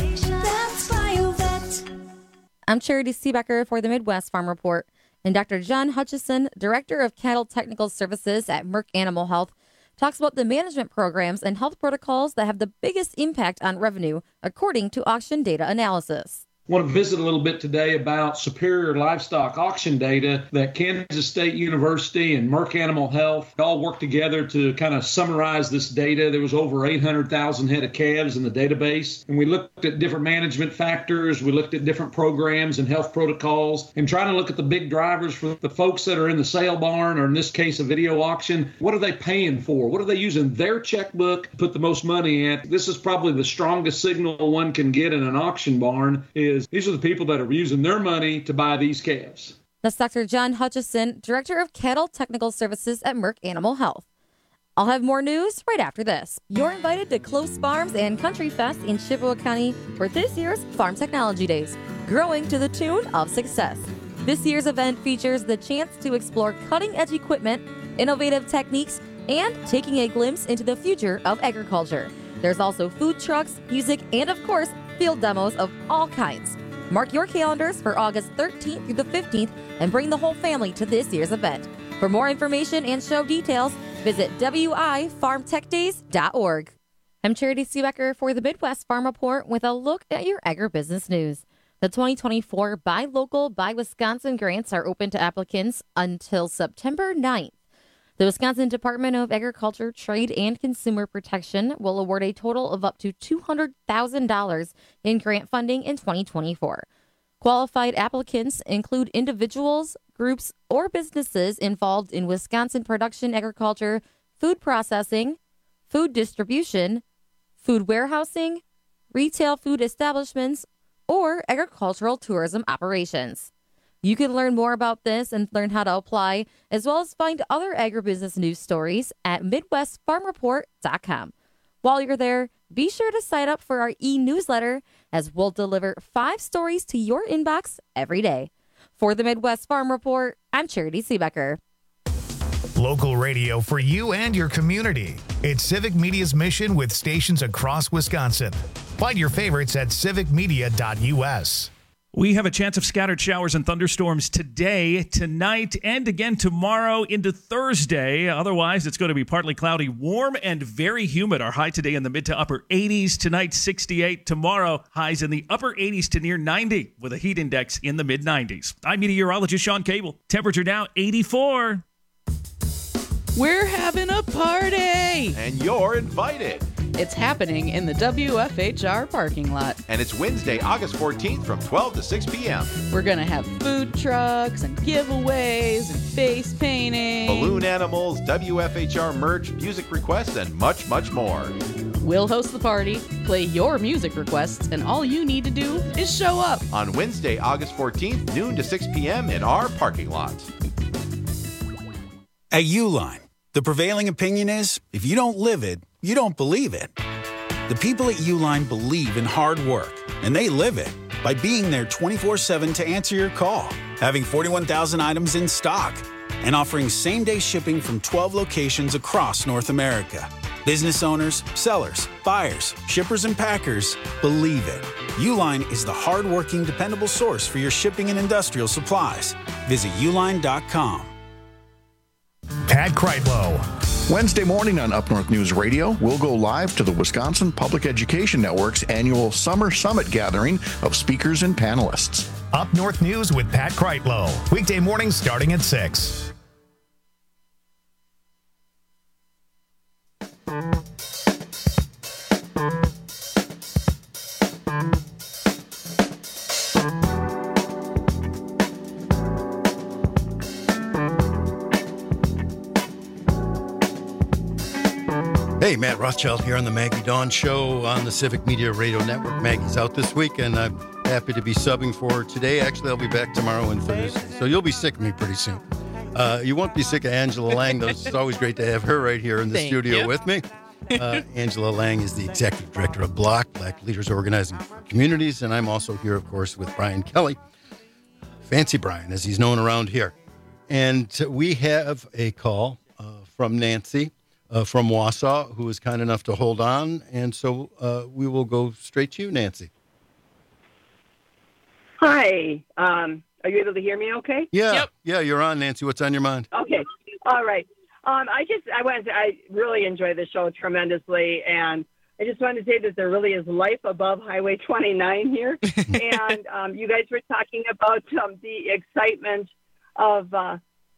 that's BioVet. I'm Charity Seebecker for the Midwest Farm Report, and Doctor John Hutchison, Director of Cattle Technical Services at Merck Animal Health, talks about the management programs and health protocols that have the biggest impact on revenue, according to auction data analysis. I want to visit a little bit today about superior livestock auction data that Kansas State University and Merck Animal Health all worked together to kind of summarize this data. There was over eight hundred thousand head of calves in the database, and we looked at different management factors. We looked at different programs and health protocols and trying to look at the big drivers for the folks that are in the sale barn, or in this case, a video auction. What are they paying for? What are they using their checkbook to put the most money at? This is probably the strongest signal one can get in an auction barn is these are the people that are using their money to buy these calves. That's Doctor John Hutchison, Director of Cattle Technical Services at Merck Animal Health. I'll have more news right after this. You're invited to Close Farms and Country Fest in Chippewa County for this year's Farm Technology Days, growing to the tune of success. This year's event features the chance to explore cutting-edge equipment, innovative techniques, and taking a glimpse into the future of agriculture. There's also food trucks, music, and of course, field demos of all kinds. Mark your calendars for August thirteenth through the fifteenth and bring the whole family to this year's event. For more information and show details, visit w i farm tech days dot org. I'm Charity Seebecker for the Midwest Farm Report with a look at your agribusiness news. The twenty twenty-four Buy Local, Buy Wisconsin grants are open to applicants until September ninth. The Wisconsin Department of Agriculture, Trade, and Consumer Protection will award a total of up to two hundred thousand dollars in grant funding in twenty twenty-four. Qualified applicants include individuals, groups, or businesses involved in Wisconsin production agriculture, food processing, food distribution, food warehousing, retail food establishments, or agricultural tourism operations. You can learn more about this and learn how to apply, as well as find other agribusiness news stories at midwest farm report dot com. While you're there, be sure to sign up for our e-newsletter, as we'll deliver five stories to your inbox every day. For the Midwest Farm Report, I'm Charity Seebecker. Local radio for you and your community. It's Civic Media's mission with stations across Wisconsin. Find your favorites at civic media dot U S. We have a chance of scattered showers and thunderstorms today, tonight, and again tomorrow into Thursday. Otherwise, it's going to be partly cloudy, warm, and very humid. Our high today in the mid to upper eighties. Tonight, sixty-eight. Tomorrow, highs in the upper eighties to near ninety, with a heat index in the mid nineties. I'm meteorologist Sean Cable. Temperature now eighty-four. We're having a party! And you're invited. It's happening in the W F H R parking lot. And it's Wednesday, August fourteenth from twelve to six p.m. We're going to have food trucks and giveaways and face painting. Balloon animals, W F H R merch, music requests, and much, much more. We'll host the party, play your music requests, and all you need to do is show up. On Wednesday, August fourteenth, noon to six p.m. in our parking lot. At Uline, the prevailing opinion is, if you don't live it, you don't believe it. The people at Uline believe in hard work, and they live it by being there twenty-four seven to answer your call, having forty-one thousand items in stock, and offering same-day shipping from twelve locations across North America. Business owners, sellers, buyers, shippers, and packers believe it. Uline is the hard-working, dependable source for your shipping and industrial supplies. Visit uline dot com. Pat Kreitlow. Wednesday morning on Up North News Radio, we'll go live to the Wisconsin Public Education Network's annual Summer Summit gathering of speakers and panelists. Up North News with Pat Kreitlow. Weekday mornings starting at six. Matt Rothschild here on the Maggie Dawn Show on the Civic Media Radio Network. Maggie's out this week, and I'm happy to be subbing for her today. Actually, I'll be back tomorrow and Thursday, so you'll be sick of me pretty soon. Uh, you won't be sick of Angela Lang, though. It's always great to have her right here in the Thank studio you. with me. Uh, Angela Lang is the executive director of BLOC, Black Leaders Organizing for Communities, and I'm also here, of course, with Brian Kelly, Fancy Brian, as he's known around here. And we have a call uh, from Nancy uh, from Wausau, who is kind enough to hold on, and so uh, we will go straight to you, Nancy. Hi. Um, are you able to hear me okay? Yeah, yep. yeah, you're on, Nancy. What's on your mind? Okay. All right. Um, I just, I wanted to, I really enjoy the show tremendously, and I just wanted to say that there really is life above Highway twenty-nine here. And um, you guys were talking about um, the excitement of uh,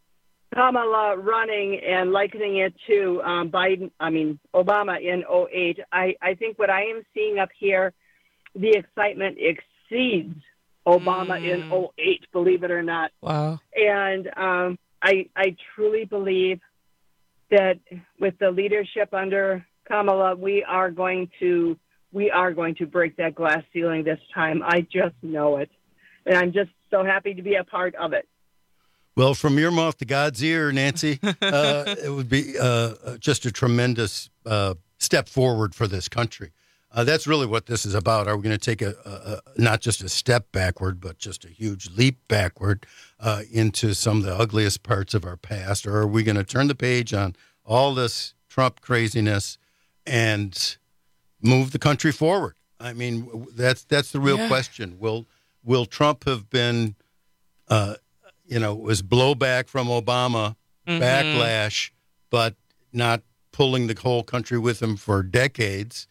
Kamala running and likening it to um, Biden, I mean, Obama in oh eight. I, I think what I am seeing up here, the excitement exceeds Obama mm. in oh eight, believe it or not. Wow. And um, I, I truly believe that with the leadership under Kamala, we are going to we are going to break that glass ceiling this time. I just know it, and I'm just so happy to be a part of it. Well, from your mouth to God's ear, Nancy, uh, it would be uh, just a tremendous uh, step forward for this country. Uh, that's really what this is about. Are we going to take a, a, a not just a step backward, but just a huge leap backward uh, into some of the ugliest parts of our past? Or are we going to turn the page on all this Trump craziness and move the country forward? I mean, that's that's the real yeah. question. Will will Trump have been, uh, you know, was blowback from Obama, mm-hmm. backlash, but not pulling the whole country with him for decades?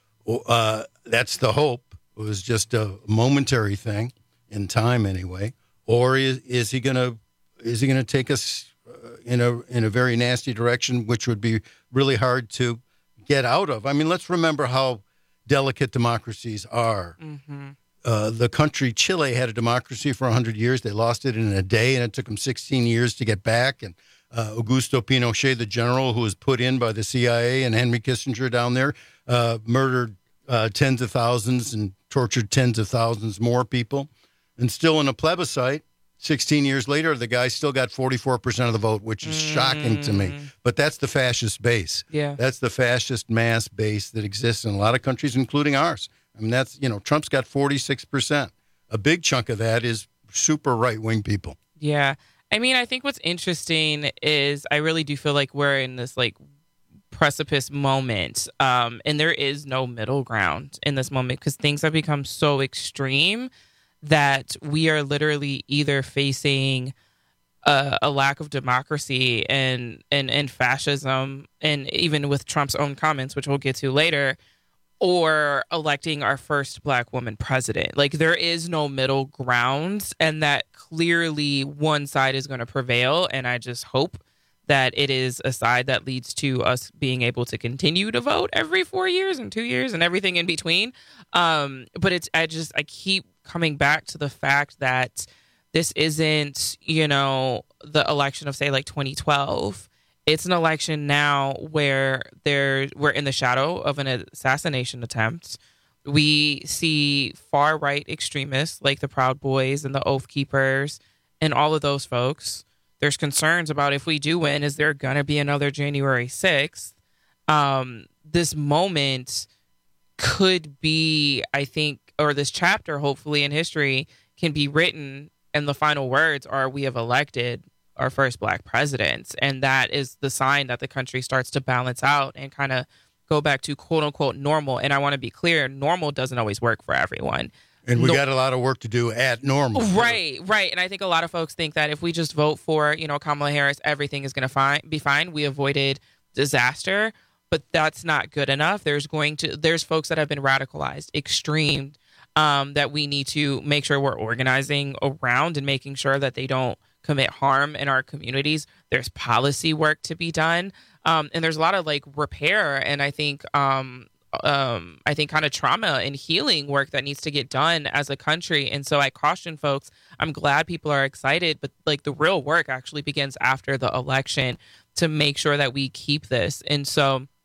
Uh, that's the hope. It was just a momentary thing in time, anyway. Or is, is he gonna is he gonna take us uh, in a in a very nasty direction, which would be really hard to get out of? I mean, let's remember how delicate democracies are. Mm-hmm. Uh, the country Chile had a democracy for a hundred years. They lost it in a day, and it took them sixteen years to get back. And uh, Augusto Pinochet, the general who was put in by the C I A and Henry Kissinger down there, uh, murdered uh, tens of thousands and tortured tens of thousands more people. And still in a plebiscite, sixteen years later, the guy still got forty-four percent of the vote, which is mm. shocking to me. But that's the fascist base. Yeah. That's the fascist mass base that exists in a lot of countries, including ours. I mean, that's, you know, Trump's got forty-six percent. A big chunk of that is super right-wing people. Yeah. I mean, I think what's interesting is I really do feel like we're in this, like, precipice moment, um, and there is no middle ground in this moment because things have become so extreme that we are literally either facing a, a lack of democracy and, and, and fascism, and even with Trump's own comments, which we'll get to later, or electing our first Black woman president. Like, there is no middle ground, and that clearly one side is going to prevail. And I just hope that it is a side that leads to us being able to continue to vote every four years and two years and everything in between. Um, but it's, I just, I keep coming back to the fact that this isn't, you know, the election of, say, like twenty twelve. It's an election now where there we're in the shadow of an assassination attempt. We see far right extremists like the Proud Boys and the Oath Keepers and all of those folks. There's concerns about if we do win, is there going to be another January sixth? Um, this moment could be, I think, or this chapter, hopefully, in history can be written, and the final words are, we have elected our first Black president. And that is the sign that the country starts to balance out and kind of go back to quote unquote normal. And I want to be clear, normal doesn't always work for everyone. And we no- got a lot of work to do at normal. Right, right. And I think a lot of folks think that if we just vote for, you know, Kamala Harris, everything is going to fi- be fine. We avoided disaster, but that's not good enough. There's going to, there's folks that have been radicalized, extreme, um, that we need to make sure we're organizing around and making sure that they don't commit harm in our communities. There's policy work to be done. Um, and there's a lot of like repair. And I think, um, um, I think kind of trauma and healing work that needs to get done as a country. And so I caution folks, I'm glad people are excited, but like the real work actually begins after the election to make sure that we keep this. And so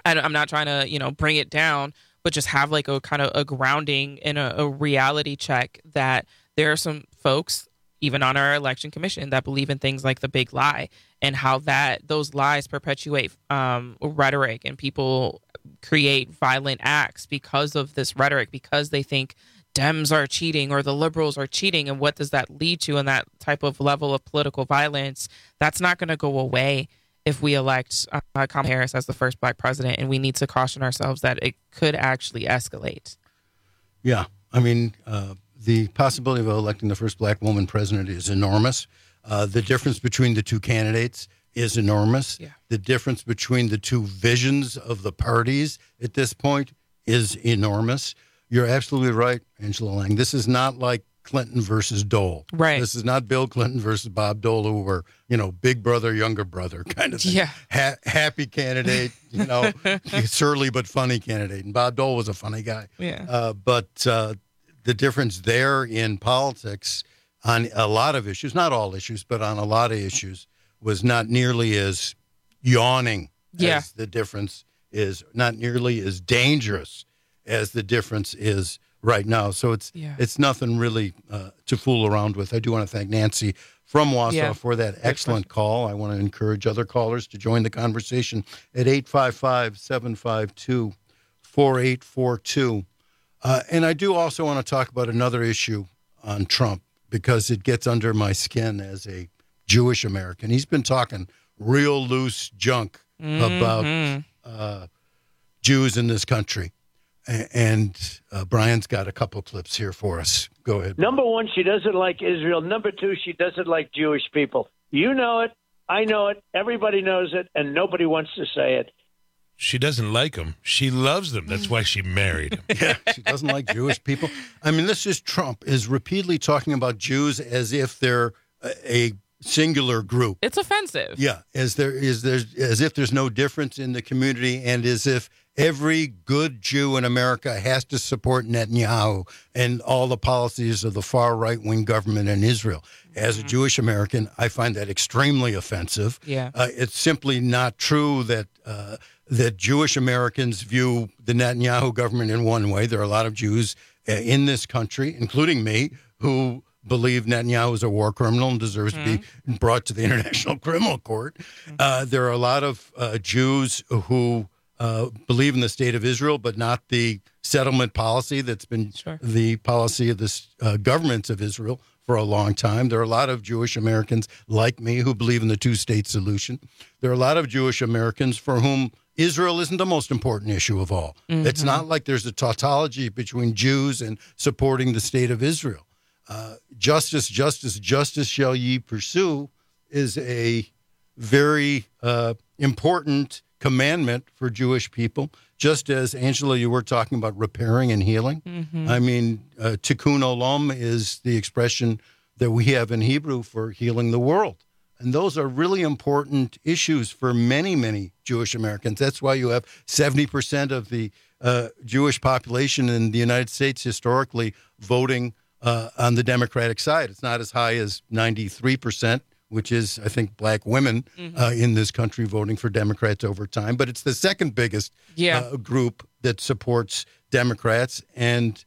I, I'm not trying to, you know, bring it down, but just have like a kind of a grounding and a, a reality check that there are some folks, even on our election commission, that believe in things like the big lie and how that those lies perpetuate um, rhetoric, and people create violent acts because of this rhetoric, because they think Dems are cheating or the liberals are cheating. And what does that lead to in that type of level of political violence? That's not going to go away if we elect uh, Kamala Harris as the first black president. And we need to caution ourselves that it could actually escalate. Yeah. I mean, uh, the possibility of electing the first black woman president is enormous. Uh, the difference between the two candidates is enormous. Yeah. The difference between the two visions of the parties at this point is enormous. You're absolutely right, Angela Lang. This is not like Clinton versus Dole. Right. This is not Bill Clinton versus Bob Dole, who were, you know, big brother, younger brother kind of thing. Yeah. Ha- happy candidate, you know, surly but funny candidate. And Bob Dole was a funny guy. Yeah. Uh, but uh, the difference there in politics on a lot of issues, not all issues, but on a lot of issues, was not nearly as yawning Yeah. as the difference is, not nearly as dangerous as the difference is right now. So it's Yeah. it's nothing really uh, to fool around with. I do want to thank Nancy from Wausau Yeah. for that excellent call. I want to encourage other callers to join the conversation at eight five five, seven five two, four eight four two. Uh, and I do also want to talk about another issue on Trump, because it gets under my skin as a Jewish American. He's been talking real loose junk Mhm. about uh, Jews in this country. And uh, Brian's got a couple clips here for us. Go ahead. Number one, she doesn't like Israel. Number two, she doesn't like Jewish people. You know it. I know it. Everybody knows it, and nobody wants to say it. She doesn't like them. She loves them. That's why she married him. Yeah, she doesn't like Jewish people. I mean, this is Trump is repeatedly talking about Jews as if they're a, a singular group. It's offensive. Yeah, as there is there's as if there's no difference in the community, and as if every good Jew in America has to support Netanyahu and all the policies of the far right-wing government in Israel. As a Jewish American, I find that extremely offensive. Yeah. Uh, it's simply not true that uh, that Jewish Americans view the Netanyahu government in one way. There are a lot of Jews uh, in this country, including me, who believe Netanyahu is a war criminal and deserves mm-hmm. to be brought to the International Criminal Court. Mm-hmm. Uh, there are a lot of uh, Jews who uh, believe in the state of Israel, but not the settlement policy that's been sure. the policy of the uh, governments of Israel for a long time. There are a lot of Jewish Americans like me who believe in the two-state solution. There are a lot of Jewish Americans for whom Israel isn't the most important issue of all. Mm-hmm. It's not like there's a tautology between Jews and supporting the state of Israel. Uh, justice, justice, justice shall ye pursue is a very uh, important commandment for Jewish people. Just as, Angela, you were talking about repairing and healing. Mm-hmm. I mean, uh, tikkun olam is the expression that we have in Hebrew for healing the world. And those are really important issues for many, many Jewish Americans. That's why you have seventy percent of the uh, Jewish population in the United States historically voting uh, on the Democratic side. It's not as high as ninety-three percent, which is, I think, black women mm-hmm. uh, in this country voting for Democrats over time. But it's the second biggest yeah. uh, group that supports Democrats. And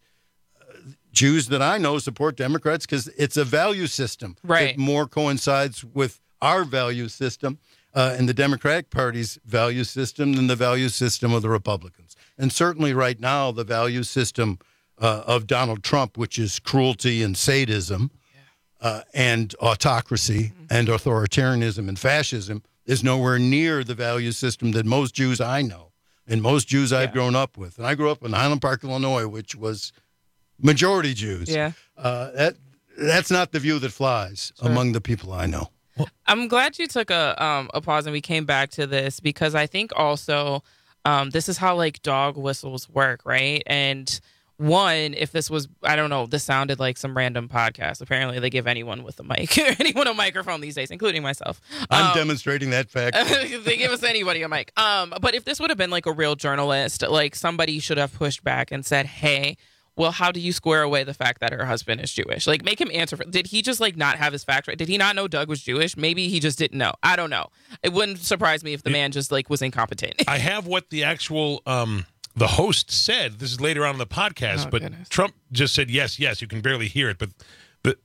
Jews that I know support Democrats because it's a value system right. that more coincides with our value system uh, and the Democratic Party's value system than the value system of the Republicans. And certainly right now, the value system uh, of Donald Trump, which is cruelty and sadism yeah. uh, and autocracy mm-hmm. and authoritarianism and fascism, is nowhere near the value system that most Jews I know and most Jews yeah. I've grown up with. And I grew up in Highland Park, Illinois, which was majority Jews. Yeah. Uh, that that's not the view that flies sure. among the people I know. I'm glad you took a um, a pause and we came back to this, because I think also um, this is how like dog whistles work, right? And one, if this was, I don't know, this sounded like some random podcast. Apparently they give anyone with a mic, anyone a microphone these days, including myself. I'm um, demonstrating that fact. They give us anybody a mic. Um, but if this would have been like a real journalist, like somebody should have pushed back and said, hey, well, how do you square away the fact that her husband is Jewish? Like, make him answer. For, did he just like not have his facts right? Did he not know Doug was Jewish? Maybe he just didn't know. I don't know. It wouldn't surprise me if the man just like was incompetent. I have what the actual um, the host said. This is later on in the podcast, Oh, but goodness. Trump just said yes, yes. You can barely hear it, but but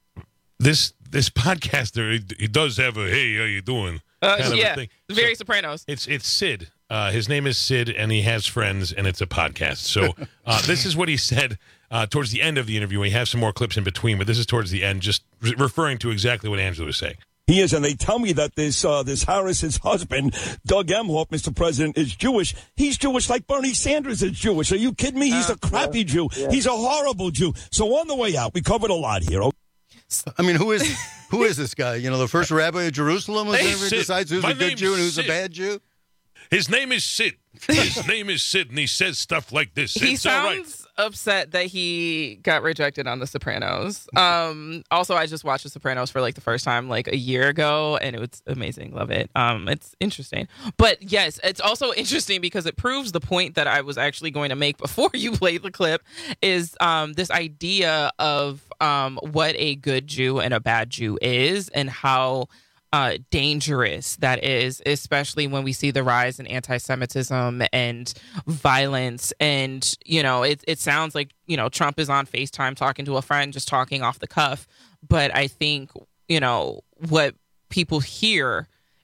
this this podcaster he, he does have a hey, how you doing? Uh, kind of a yeah, thing. very So Sopranos. It's it's Sid. Uh, his name is Sid, and he has friends, and it's a podcast. So uh, this is what he said uh, towards the end of the interview. We have some more clips in between, but this is towards the end, just re- referring to exactly what Angela was saying. He is, and they tell me that this uh, this Harris's husband, Doug Emhoff, Mister President, is Jewish. He's Jewish like Bernie Sanders is Jewish. Are you kidding me? He's a crappy Jew. yeah. He's a horrible Jew. So on the way out, we covered a lot here. Okay? I mean, who is who is this guy? You know, the first rabbi of Jerusalem who Hey, ever Sid. decides who's My a good name's Jew and who's Sid. a bad Jew? His name is Sid. His name is Sid, and he says stuff like this. He It's all right. sounds upset that he got rejected on The Sopranos. Um, also, I just watched The Sopranos for like the first time like a year ago, and it was amazing. Love it. Um, it's interesting. But yes, it's also interesting because it proves the point that I was actually going to make before you played the clip is um, this idea of um, what a good Jew and a bad Jew is and how uh, dangerous that is, especially when we see the rise in anti-Semitism and violence. And, you know, it, it sounds like, you know, Trump is on FaceTime talking to a friend, just talking off the cuff. But I think, you know, what people hear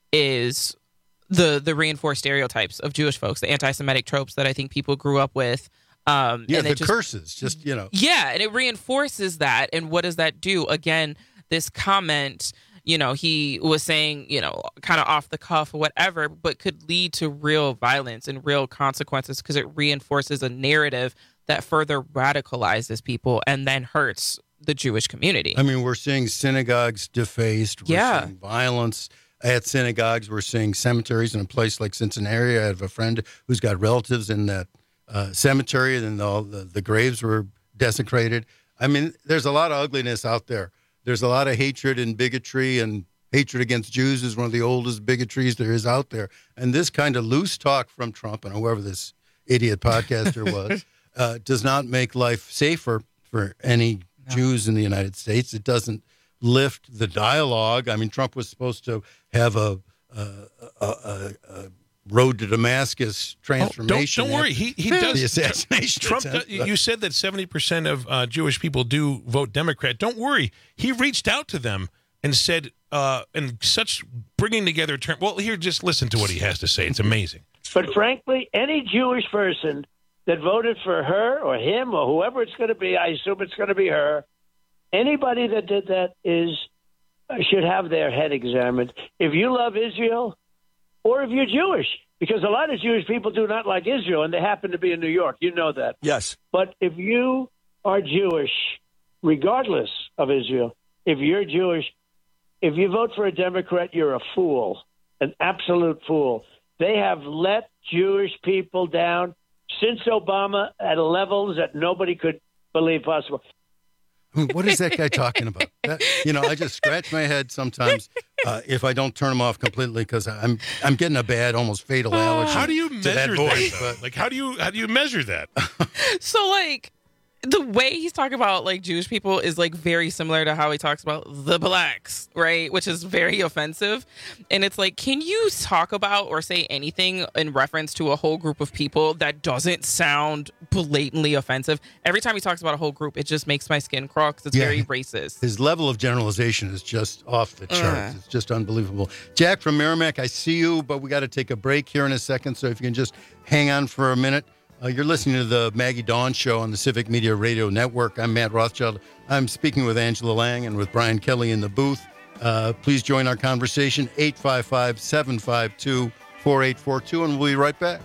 is the the reinforced stereotypes of Jewish folks, the anti-Semitic tropes that I think people grew up with. Um, Yeah, and the it just, curses, just, you know. yeah, and it reinforces that. And what does that do? Again, this comment, you know, he was saying, you know, kind of off the cuff or whatever, but could lead to real violence and real consequences because it reinforces a narrative that further radicalizes people and then hurts the Jewish community. I mean, we're seeing synagogues defaced. We're Yeah. seeing violence at synagogues. We're seeing cemeteries in a place like Cincinnati. I have a friend who's got relatives in that uh, cemetery, and all the, the graves were desecrated. I mean, there's a lot of ugliness out there. There's a lot of hatred and bigotry, and hatred against Jews is one of the oldest bigotries there is out there. And this kind of loose talk from Trump and whoever this idiot podcaster was uh, does not make life safer for any Jews in the United States. It doesn't lift the dialogue. I mean, Trump was supposed to have a, a, a, a, a road to Damascus transformation. Don't, don't worry. He he does. The assassination Trump. attempt. Does, you said that seventy percent of uh, Jewish people do vote Democrat. Don't worry. He reached out to them and said, uh, and such bringing together term. Well, here, just listen to what he has to say. It's amazing. But frankly, any Jewish person that voted for her or him or whoever it's going to be, I assume it's going to be her, anybody that did that is uh, should have their head examined. If you love Israel or if you're Jewish, because a lot of Jewish people do not like Israel, and they happen to be in New York. You know that. Yes. But if you are Jewish, regardless of Israel, if you're Jewish, if you vote for a Democrat, you're a fool, an absolute fool. They have let Jewish people down since Obama at levels that nobody could believe possible. I mean, what is that guy talking about? That, you know, I just scratch my head sometimes uh, if I don't turn him off completely because I'm I'm getting a bad, almost fatal allergy. How do you to measure that that? voice? though? Like, how do you how do you measure that? So, like, the way he's talking about, like, Jewish people is, like, very similar to how he talks about the blacks, right? Which is very offensive. And it's like, can you talk about or say anything in reference to a whole group of people that doesn't sound blatantly offensive? Every time he talks about a whole group, it just makes my skin crawl because it's Yeah. very racist. His level of generalization is just off the charts. Uh. It's just unbelievable. Jack from Merrimack, I see you, but we got to take a break here in a second. So if you can just hang on for a minute. Uh, you're listening to the Maggie Dawn Show on the Civic Media Radio Network. I'm Matt Rothschild. I'm speaking with Angela Lang and with Brian Kelly in the booth. Uh, please join our conversation, eight five five, seven five two, four eight four two, and we'll be right back.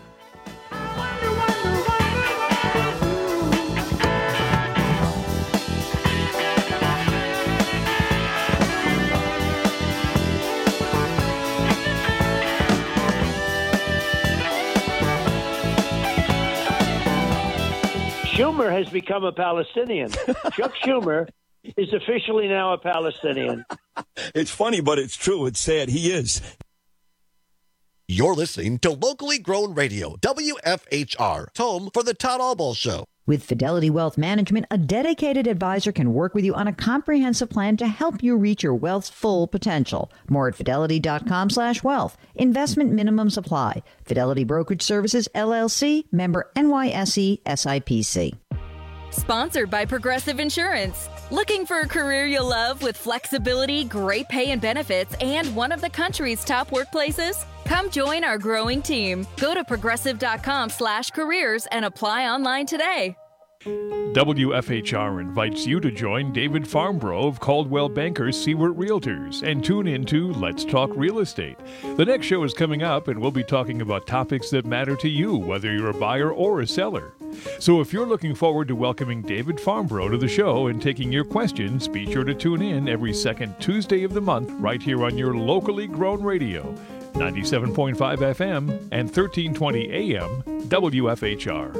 Schumer has become a Palestinian. Chuck Schumer is officially now a Palestinian. It's funny, but it's true. It's sad. He is. You're listening to Locally Grown Radio, W F H R, home for the Todd Albaugh Show. With Fidelity Wealth Management, a dedicated advisor can work with you on a comprehensive plan to help you reach your wealth's full potential. More at fidelity.com slash wealth. Investment minimums apply. Fidelity Brokerage Services, L L C, member N Y S E, S I P C. Sponsored by Progressive Insurance. Looking for a career you'll love with flexibility, great pay and benefits, and one of the country's top workplaces? Come join our growing team. Go to progressive.com slash careers and apply online today. W F H R invites you to join David Farnborough of Caldwell Bankers Seward Realtors and tune into Let's Talk Real Estate. The next show is coming up, and we'll be talking about topics that matter to you, whether you're a buyer or a seller. So if you're looking forward to welcoming David Farnborough to the show and taking your questions, be sure to tune in every second Tuesday of the month right here on your locally grown radio, ninety-seven point five F M and thirteen twenty A M W F H R.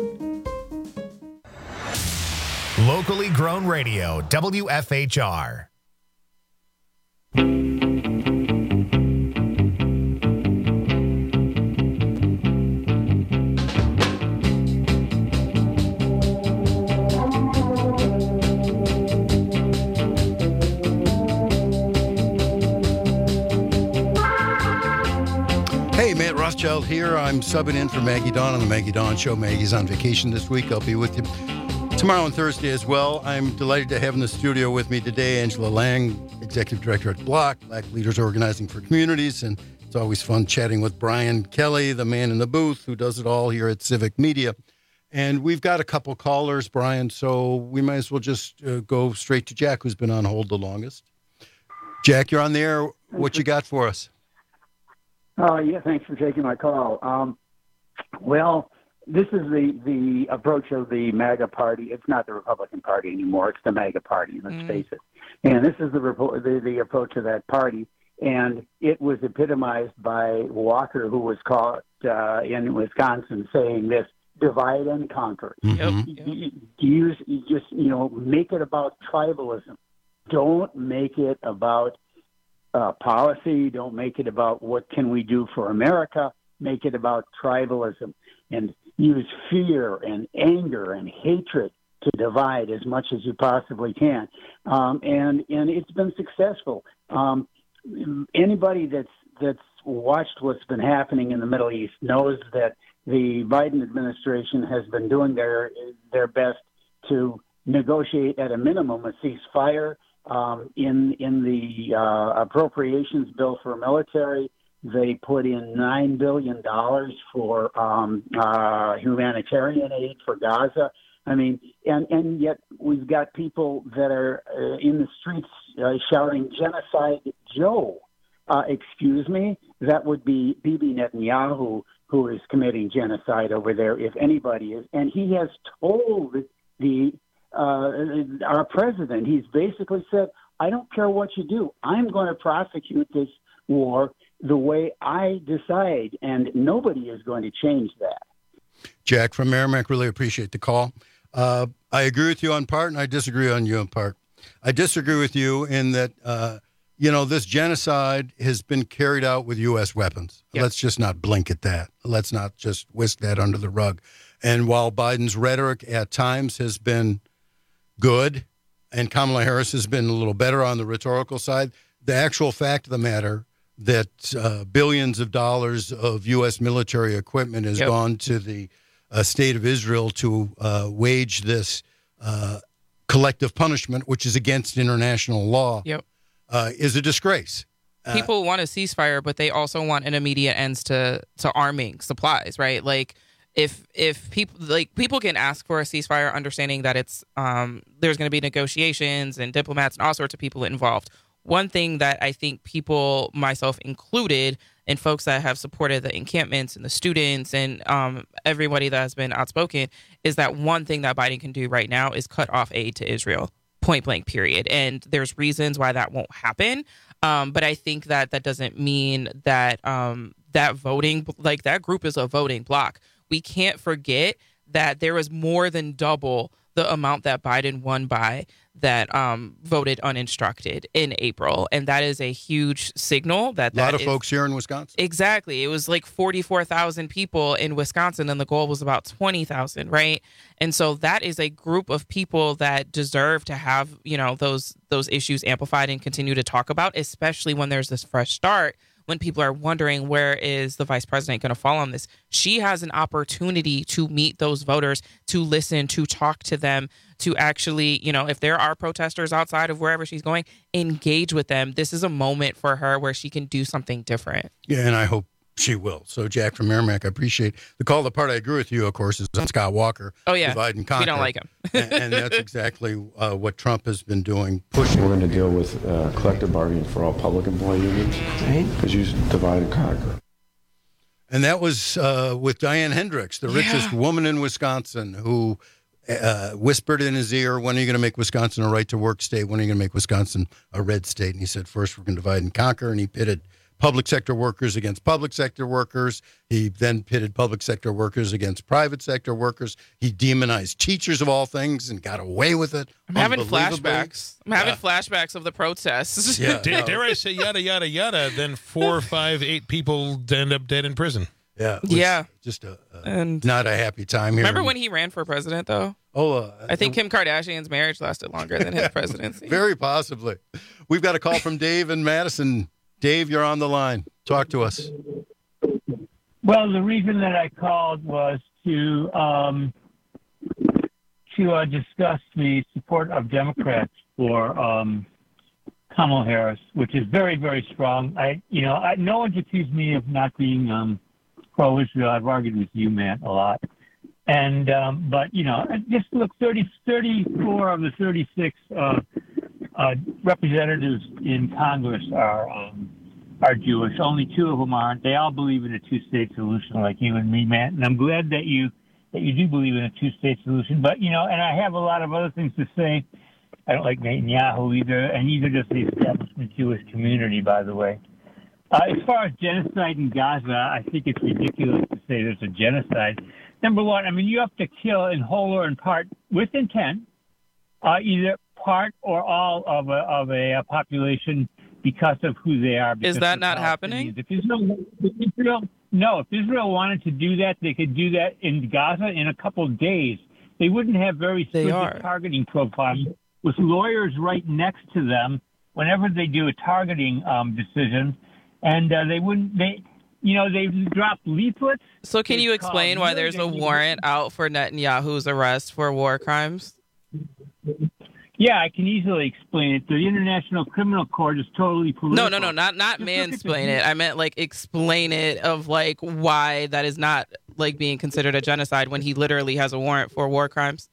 Locally grown radio, W F H R. Hey, Matt Rothschild here. I'm subbing in for Maggie Dawn on the Maggie Dawn Show. Maggie's on vacation this week. I'll be with you tomorrow and Thursday as well. I'm delighted to have in the studio with me today Angela Lang, Executive Director at Block, Black Leaders Organizing for Communities. And it's always fun chatting with Brian Kelly, the man in the booth who does it all here at Civic Media. And we've got a couple callers, Brian, so we might as well just uh, go straight to Jack, who's been on hold the longest. Jack, you're on the air. What you got for us? Uh, yeah, thanks for taking my call. Um, well, this is the, the approach of the MAGA party. It's not the Republican Party anymore. It's the MAGA party, let's mm. face it. And this is the, the the approach of that party. And it was epitomized by Walker, who was caught uh, in Wisconsin saying this, divide and conquer. Mm-hmm. You, you, you just, you know, make it about tribalism. Don't make it about uh, policy. Don't make it about what can we do for America. Make it about tribalism. And use fear and anger and hatred to divide as much as you possibly can. Um, and, and it's been successful. Um, anybody that's, that's watched what's been happening in the Middle East knows that the Biden administration has been doing their, their best to negotiate at a minimum a ceasefire. Um, in, in the uh, appropriations bill for military, they put in nine billion dollars for um, uh, humanitarian aid for Gaza. I mean, and, and yet we've got people that are uh, in the streets uh, shouting genocide Joe. Uh, excuse me, that would be Bibi Netanyahu, who is committing genocide over there, if anybody is. And he has told the uh, our president, he's basically said, I don't care what you do. I'm going to prosecute this war the way I decide, and nobody is going to change that. Jack from Merrimack, really appreciate the call. Uh, I agree with you on part, and I disagree on you on part. I disagree with you in that, uh, you know, this genocide has been carried out with U S weapons. Yep. Let's just not blink at that. Let's not just whisk that under the rug. And while Biden's rhetoric at times has been good, and Kamala Harris has been a little better on the rhetorical side, the actual fact of the matter that uh, billions of dollars of U S military equipment has yep. gone to the uh, state of Israel to uh, wage this uh, collective punishment, which is against international law, yep. uh, is a disgrace. Uh, People want a ceasefire, but they also want an immediate end to, to arming supplies, right? Like, if if people like people can ask for a ceasefire, understanding that it's um, there's going to be negotiations and diplomats and all sorts of people involved. One thing that I think people, myself included, and folks that have supported the encampments and the students and um, everybody that has been outspoken, is that one thing that Biden can do right now is cut off aid to Israel, point blank, period. And there's reasons why that won't happen. Um, but I think that that doesn't mean that um, that voting, like that group is a voting bloc. We can't forget that there was more than double the amount that Biden won by that um, voted uninstructed in April. And that is a huge signal that A lot that of is, folks here in Wisconsin. Exactly. It was like forty-four thousand people in Wisconsin, and the goal was about twenty thousand, right? And so that is a group of people that deserve to have, you know, those those issues amplified and continue to talk about, especially when there's this fresh start, when people are wondering where is the vice president going to fall on this. She has an opportunity to meet those voters, to listen, to talk to them, to actually, you know, if there are protesters outside of wherever she's going, engage with them. This is a moment for her where she can do something different. Yeah, and I hope she will. So, Jack from Merrimack, I appreciate the call. The part I agree with you, of course, is on Scott Walker. Oh, yeah. Divide and conquer. We don't like him. and, and that's exactly uh, what Trump has been doing, pushing. We're going to deal with uh, collective bargaining for all public employee unions, because you divide and conquer. And that was uh, with Diane Hendricks, the richest Yeah. woman in Wisconsin, who uh, whispered in his ear, when are you going to make Wisconsin a right-to-work state? When are you going to make Wisconsin a red state? And he said, first, we're going to divide and conquer. And he pitted public sector workers against public sector workers. He then pitted public sector workers against private sector workers. He demonized teachers of all things and got away with it. I'm having unbelievably. flashbacks. I'm having Yeah. flashbacks of the protests. Yeah. Dare, dare I say yada, yada, yada, then four, five, eight people end up dead in prison. Yeah. it was Yeah. Just a, a And not a happy time here. remember when he ran for president, though? Oh, uh, I think Kim Kardashian's marriage lasted longer than his presidency. Very possibly. We've got a call from Dave in Madison. Dave, you're on the line. Talk to us. Well, the reason that I called was to um, to uh, discuss the support of Democrats for um, Kamala Harris, which is very, very strong. I, you know, I, no one's accused me of not being um, pro-Israel. I've argued with you, Matt, a lot. And um, but you know, just look, thirty, thirty-four of the thirty-six uh, uh, representatives in Congress are um, are Jewish. Only two of them aren't. They all believe in a two-state solution, like you and me, Matt. And I'm glad that you that you do believe in a two-state solution. But you know, and I have a lot of other things to say. I don't like Netanyahu either, and neither does the establishment Jewish community, by the way. Uh, as far as genocide in Gaza, I think it's ridiculous to say there's a genocide. Number one, I mean, you have to kill in whole or in part with intent, uh, either part or all of a, of a, a population because of who they are. Is that not happening? If Israel, if Israel, no, if Israel wanted to do that, they could do that in Gaza in a couple of days. They wouldn't have very strict targeting profiles with lawyers right next to them whenever they do a targeting um, decision, and uh, they wouldn't. They, you know, they drop leaflets. So can you explain why there's a warrant out for Netanyahu's arrest for war crimes? Yeah, I can easily explain it. The International Criminal Court is totally political. No, no, no, not not mansplain it. I meant like explain it of like why that is not like being considered a genocide when he literally has a warrant for war crimes.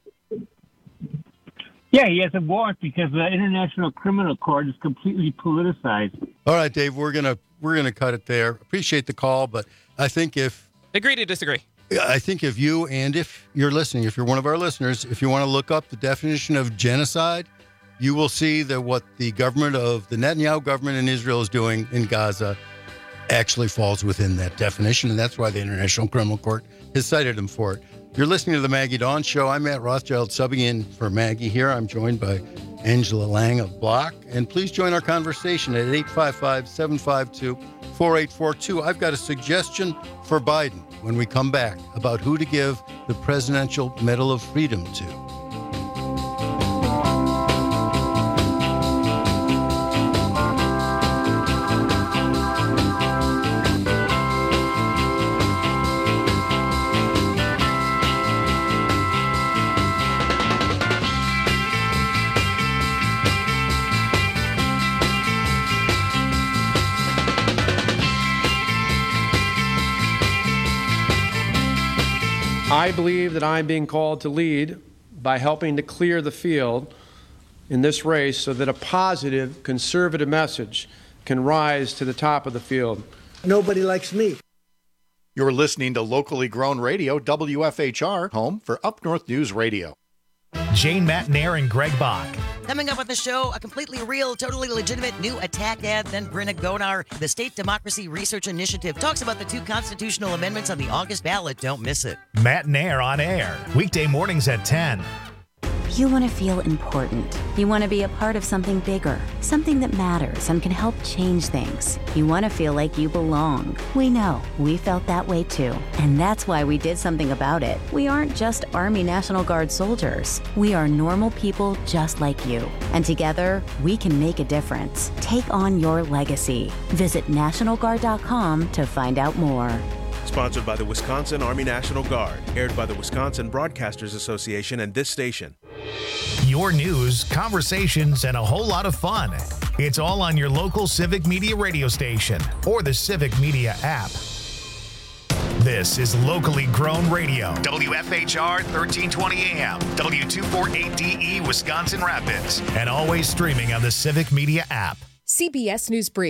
Yeah, he has a warrant because the International Criminal Court is completely politicized. All right, Dave, we're gonna we're gonna cut it there. Appreciate the call, but I think if agree to disagree. I think if you and if you're listening, if you're one of our listeners, if you want to look up the definition of genocide, you will see that what the government of the Netanyahu government in Israel is doing in Gaza actually falls within that definition, and that's why the International Criminal Court has cited him for it. You're listening to the Maggie Dawn Show. I'm Matt Rothschild, subbing in for Maggie here. I'm joined by Angela Lang of Block. And please join our conversation at eight five five, seven five two, four eight four two. I've got a suggestion for Biden when we come back about who to give the Presidential Medal of Freedom to. I believe that I'm being called to lead by helping to clear the field in this race so that a positive, conservative message can rise to the top of the field. Nobody likes me. You're listening to locally grown radio, W F H R, home for Up North News Radio. Jane Matnair and Greg Bach. Coming up on the show, a completely real, totally legitimate new attack ad. Then Brenna Gonar, the State Democracy Research Initiative, talks about the two constitutional amendments on the August ballot. Don't miss it. Matnair on air, weekday mornings at ten. You want to feel important. You want to be a part of something bigger, something that matters and can help change things. You want to feel like you belong. We know. We felt that way too. And that's why we did something about it. We aren't just Army National Guard soldiers. We are normal people just like you. And together, we can make a difference. Take on your legacy. Visit National Guard dot com to find out more. Sponsored by the Wisconsin Army National Guard. Aired by the Wisconsin Broadcasters Association and this station. Your news, conversations, and a whole lot of fun. It's all on your local Civic Media radio station or the Civic Media app. This is locally grown radio. W F H R thirteen twenty A M, W two forty-eight D E, Wisconsin Rapids, and always streaming on the Civic Media app. C B S News Brief.